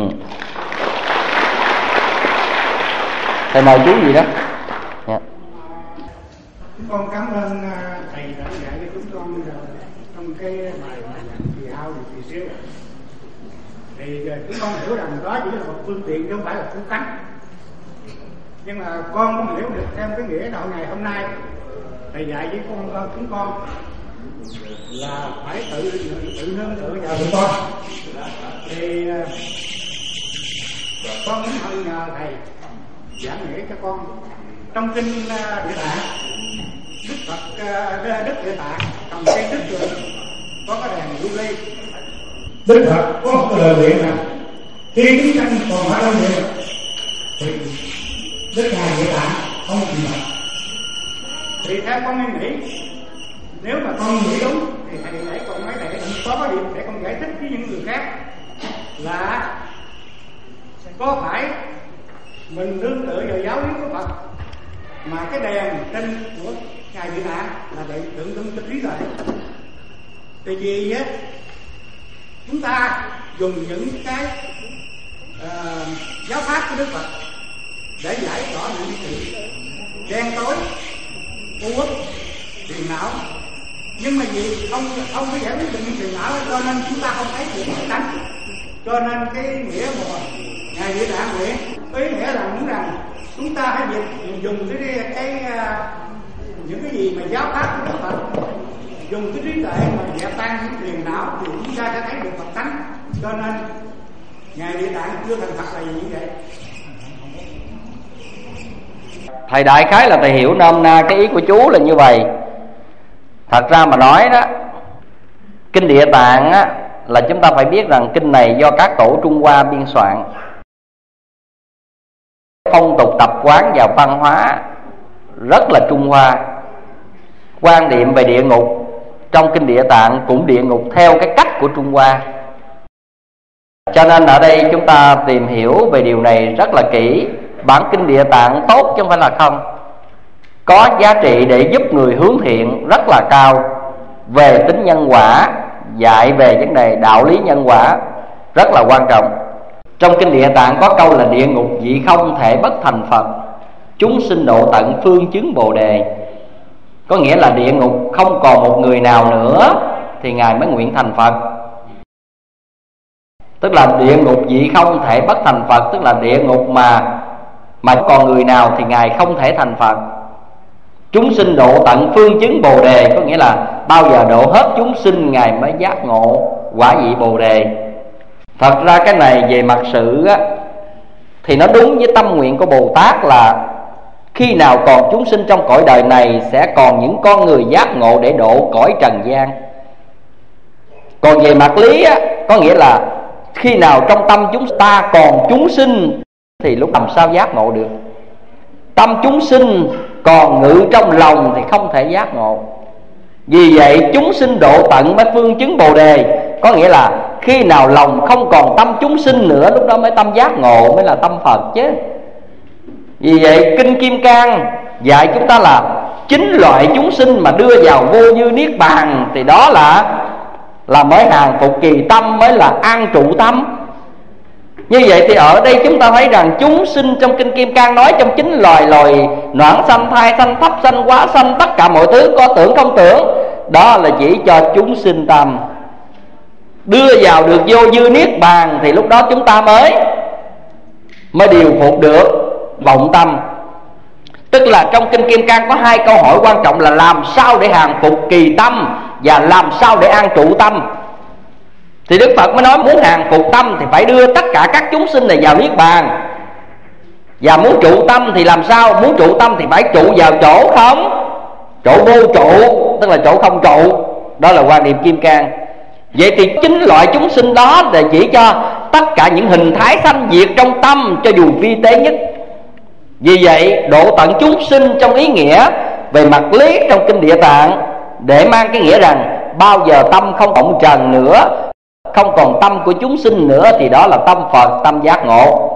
Thầy mời chú gì đó. Con cảm ơn thầy đã dạy cho chúng con trong cái bài Kỳ Hao Kỳ Siêu. Thì chúng con hiểu rằng đó chỉ là một phương tiện chứ không phải là phương tánh. Nhưng mà con không hiểu được thêm cái nghĩa đạo ngày hôm nay thầy dạy với chúng con là phải tự nương tựa vào tụi con. Thì con muốn hỏi nhờ thầy giảng nghĩa cho con trong kinh Địa Tạng. Đức Phật Đức Địa Tạng cầm cây đức rồi có cái đèn lưu ly. Đức Phật có một cái lời nguyện là khi chúng sanh còn phải đâu nguyện thì Đức Ngài Địa Tạng không chịu nổi. Thì theo con nghĩ, nếu mà con nghĩ đúng thì thầy để con mấy thầy có cái điểm để con giải thích với những người khác là có phải mình nương tựa vào giáo lý của Phật, mà cái đèn trên của Ngài Địa Tạng là để tượng trưng cho trí tuệ. Tại vì á, chúng ta dùng những cái giáo pháp của Đức Phật để giải tỏa những sự đen tối, u uất, phiền não. nhưng mà vì không có giải quyết được những phiền não, cho nên chúng ta không thấy được Phật tánh. Cho nên cái nghĩa của Ngài Địa Tạng nguyện ý nghĩa là muốn rằng chúng ta hãy dùng những cái gì mà giáo pháp của Đức Phật, dùng cái trí tuệ mà dẹp tan những phiền não thì chúng ta sẽ thấy được Phật tánh. Cho nên Ngài Địa Tạng chưa thành Phật là như vậy. Thầy đại khái là thầy hiểu nôm na cái ý của chú là như vậy. Thật ra mà nói đó, kinh Địa Tạng á, là chúng ta phải biết rằng kinh này do các tổ Trung Hoa biên soạn. Phong tục tập quán và văn hóa rất là Trung Hoa. Quan niệm về địa ngục trong kinh Địa Tạng cũng địa ngục theo cái cách của Trung Hoa. Cho nên ở đây chúng ta tìm hiểu về điều này rất là kỹ. Bản kinh Địa Tạng tốt chứ không phải là không, có giá trị để giúp người hướng thiện rất là cao. Về tính nhân quả, dạy về vấn đề đạo lý nhân quả rất là quan trọng. Trong kinh Địa Tạng có câu là địa ngục vị không thể bất thành Phật, chúng sinh độ tận phương chứng Bồ Đề. Có nghĩa là địa ngục không còn một người nào nữa thì Ngài mới nguyện thành Phật. Tức là địa ngục vị không thể bất thành Phật, tức là địa ngục mà còn người nào thì Ngài không thể thành Phật. Chúng sinh độ tận phương chứng Bồ Đề, có nghĩa là bao giờ độ hết chúng sinh Ngài mới giác ngộ quả vị Bồ Đề. Thật ra cái này về mặt sự á, thì nó đúng với tâm nguyện của Bồ Tát là khi nào còn chúng sinh trong cõi đời này sẽ còn những con người giác ngộ để độ cõi trần gian. Còn về mặt lý á, có nghĩa là khi nào trong tâm chúng ta còn chúng sinh thì lúc làm sao giác ngộ được. Tâm chúng sinh còn ngự trong lòng thì không thể giác ngộ. Vì vậy chúng sinh độ tận mới phương chứng Bồ Đề. Có nghĩa là khi nào lòng không còn tâm chúng sinh nữa, lúc đó mới tâm giác ngộ, mới là tâm Phật chứ. Vì vậy Kinh Kim Cang dạy chúng ta là 9 loại chúng sinh mà đưa vào vô dư niết bàn thì đó là mới hàng phục kỳ tâm, mới là an trụ tâm. Như vậy thì ở đây chúng ta thấy rằng chúng sinh trong Kinh Kim Cang nói trong 9 loài noãn sanh, thai sanh, thấp sanh, quá sanh, tất cả mọi thứ có tưởng không tưởng, đó là chỉ cho chúng sinh tâm. Đưa vào được vô dư niết bàn thì lúc đó chúng ta mới điều phục được vọng tâm. Tức là trong Kinh Kim Cang có 2 câu hỏi quan trọng là làm sao để hàng phục kỳ tâm và làm sao để an trụ tâm. Thì Đức Phật mới nói muốn hàng phục tâm thì phải đưa tất cả các chúng sinh này vào niết bàn. Và muốn trụ tâm thì làm sao? Muốn trụ tâm thì phải trụ vào chỗ không, chỗ vô trụ, tức là chỗ không trụ. Đó là quan niệm Kim Cang. Vậy thì 9 loại chúng sinh đó là chỉ cho tất cả những hình thái sanh diệt trong tâm, cho dù vi tế nhất. Vì vậy độ tận chúng sinh trong ý nghĩa về mặt lý trong Kinh Địa Tạng để mang cái nghĩa rằng bao giờ tâm không vọng trần nữa, không còn tâm của chúng sinh nữa thì đó là tâm Phật, tâm giác ngộ.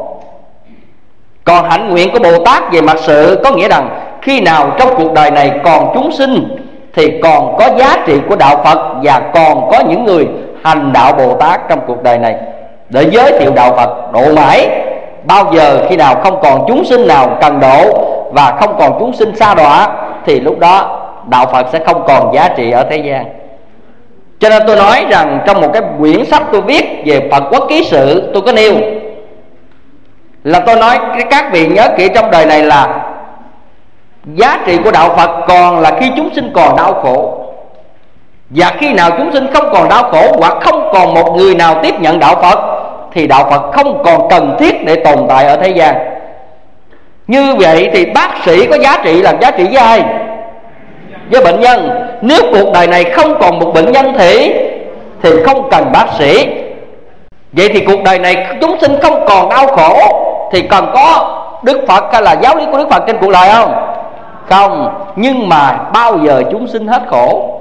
Còn hạnh nguyện của Bồ Tát về mặt sự có nghĩa rằng khi nào trong cuộc đời này còn chúng sinh thì còn có giá trị của đạo Phật, và còn có những người hành đạo Bồ Tát trong cuộc đời này để giới thiệu đạo Phật độ mãi. Bao giờ khi nào không còn chúng sinh nào cần độ và không còn chúng sinh sa đọa thì lúc đó đạo Phật sẽ không còn giá trị ở thế gian. Cho nên tôi nói rằng trong một cái quyển sách tôi viết về Phật Quốc Ký Sự, tôi có nêu là tôi nói các vị nhớ kỹ trong đời này là giá trị của đạo Phật còn là khi chúng sinh còn đau khổ. Và khi nào chúng sinh không còn đau khổ hoặc không còn một người nào tiếp nhận đạo Phật thì đạo Phật không còn cần thiết để tồn tại ở thế gian. Như vậy thì bác sĩ có giá trị làm giá trị với ai? Với bệnh nhân. Nếu cuộc đời này không còn một bệnh nhân thì không cần bác sĩ. Vậy thì cuộc đời này chúng sinh không còn đau khổ thì cần có Đức Phật hay là giáo lý của Đức Phật trên cuộc đời không? Không. Nhưng mà bao giờ chúng sinh hết khổ?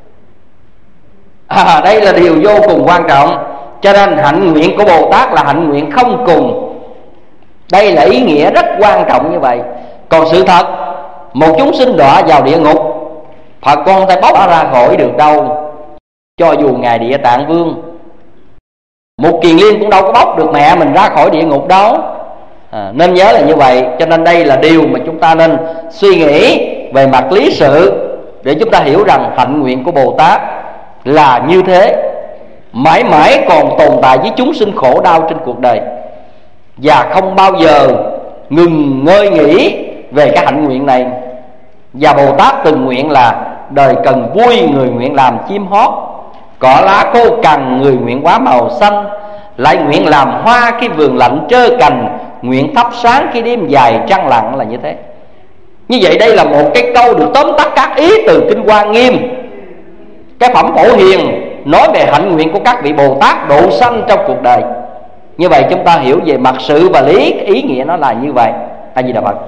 Đây là điều vô cùng quan trọng. Cho nên hạnh nguyện của Bồ Tát là hạnh nguyện không cùng. Đây là ý nghĩa rất quan trọng như vậy. Còn sự thật, một chúng sinh đọa vào địa ngục, Phật con không thể bóc ra khỏi được đâu. Cho dù Ngài Địa Tạng Vương Một Kiền Liên cũng đâu có bóc được mẹ mình ra khỏi địa ngục đâu. Nên nhớ là như vậy. Cho nên đây là điều mà chúng ta nên suy nghĩ về mặt lý sự để chúng ta hiểu rằng hạnh nguyện của Bồ Tát là như thế, mãi mãi còn tồn tại với chúng sinh khổ đau trên cuộc đời, và không bao giờ ngừng ngơi nghỉ về cái hạnh nguyện này. Và Bồ Tát từng nguyện là đời cần vui, người nguyện làm chim hót, cỏ lá khô cằn, người nguyện hóa màu xanh, lại nguyện làm hoa khi vườn lạnh trơ cành, nguyện thắp sáng khi đêm dài trăng lặng, là như thế. Như vậy đây là một cái câu được tóm tắt các ý từ Kinh Hoa Nghiêm, cái phẩm Phổ Hiền, nói về hạnh nguyện của các vị Bồ Tát độ sanh trong cuộc đời. Như vậy chúng ta hiểu về mặt sự và lý, ý nghĩa nó là như vậy. A Di Đà Phật.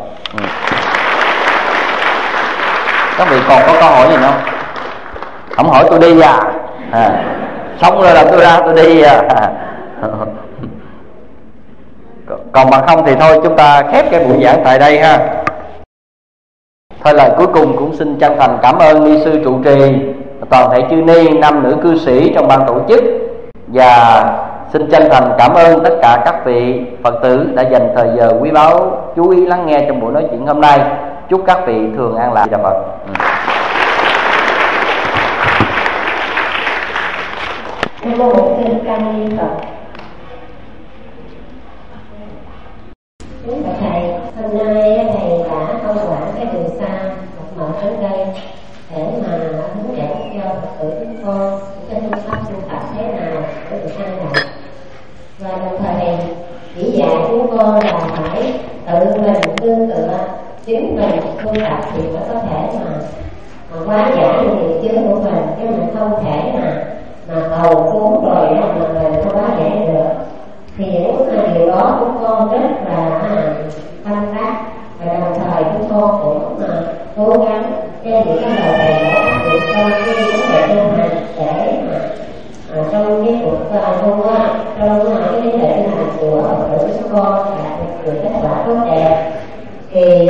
Các vị còn có câu hỏi gì không? Không hỏi tôi đi xong rồi là tôi ra tôi đi Còn bằng không thì thôi chúng ta khép cái buổi giảng tại đây ha. Thôi lời cuối cùng cũng xin chân thành cảm ơn ni sư trụ trì, toàn thể chư ni, nam nữ cư sĩ trong ban tổ chức, và xin chân thành cảm ơn tất cả các vị Phật tử đã dành thời giờ quý báu chú ý lắng nghe trong buổi nói chuyện hôm nay. Chúc các vị thường an lạc. Đà Phật. Nam mô Bổn Sư Ca Ni Phật. Kính bạch thầy, hôm nay thầy đã thông quản cái đường xa mở đến đây để mà hướng dẫn cho Phật tử chúng con cái phương pháp tu tập thế nào để được an lạc, và đồng thời chỉ dạy chúng con là phải tự mình nương tựa chính mình tu tập thì mới có thể mà hóa giải nghiệp chướng của mình, chứ mình không thể mà cầu cứu rồi mà mình không hóa giải được. Thì những điều đó chúng con rất là tâm đắc, và đồng thời chúng con cũng cố gắng trên những cái lời thầy đã được trong cái vấn đề tu hành để mà trong cái cuộc trong cái vấn đề tu hành của Phật tử chúng con đạt được kết quả tốt đẹp. Thì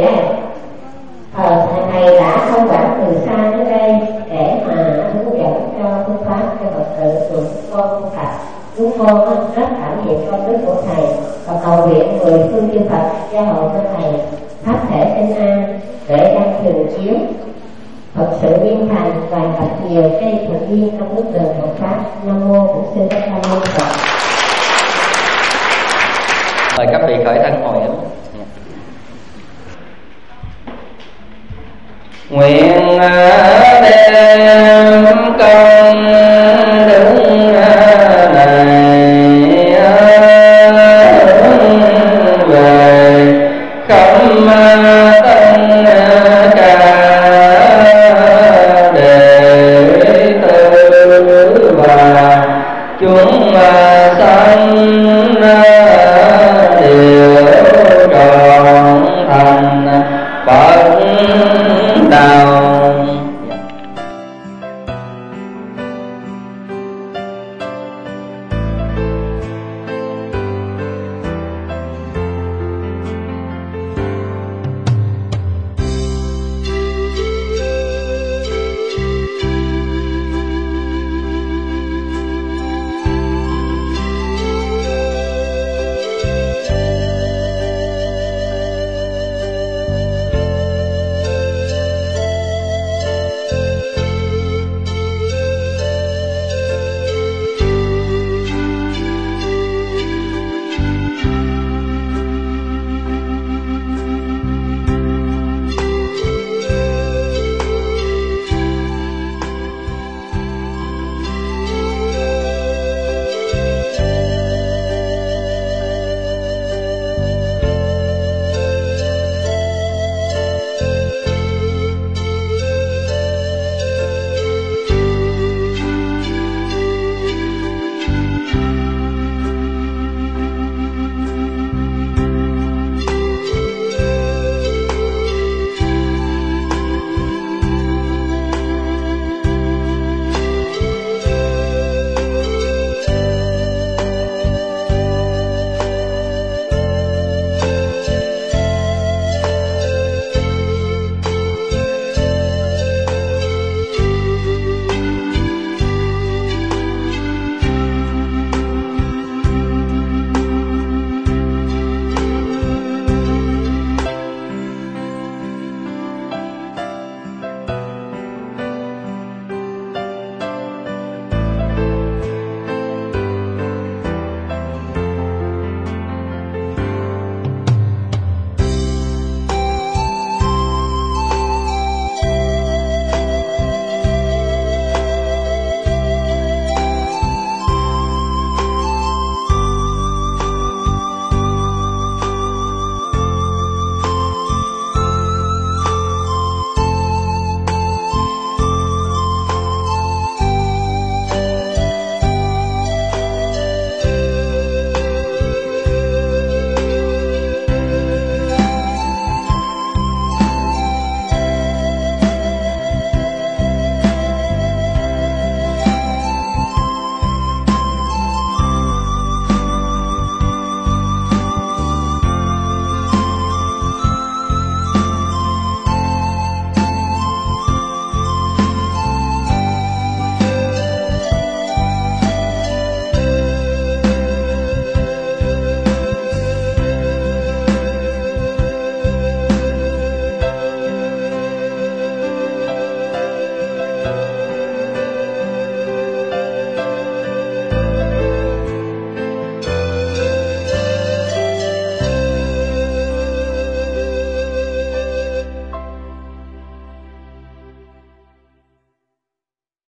thầy đã không quản từ xa đến đây để mà hướng dẫn cho phương pháp cho Phật tử của chúng con tu tập. Chúng con rất cảm niệm công đức của thầy và cầu nguyện mười phương chư Phật gia hộ cho thầy pháp thể tinh an, để đang thường chiếu Phật sự viên thành và gặp nhiều cây thuận duyên trong bước đường Phật pháp. Nam mô Bổn Sư Thích Ca Mâu Ni Phật. Mời các vị khởi thân hồi hướng. Nguyện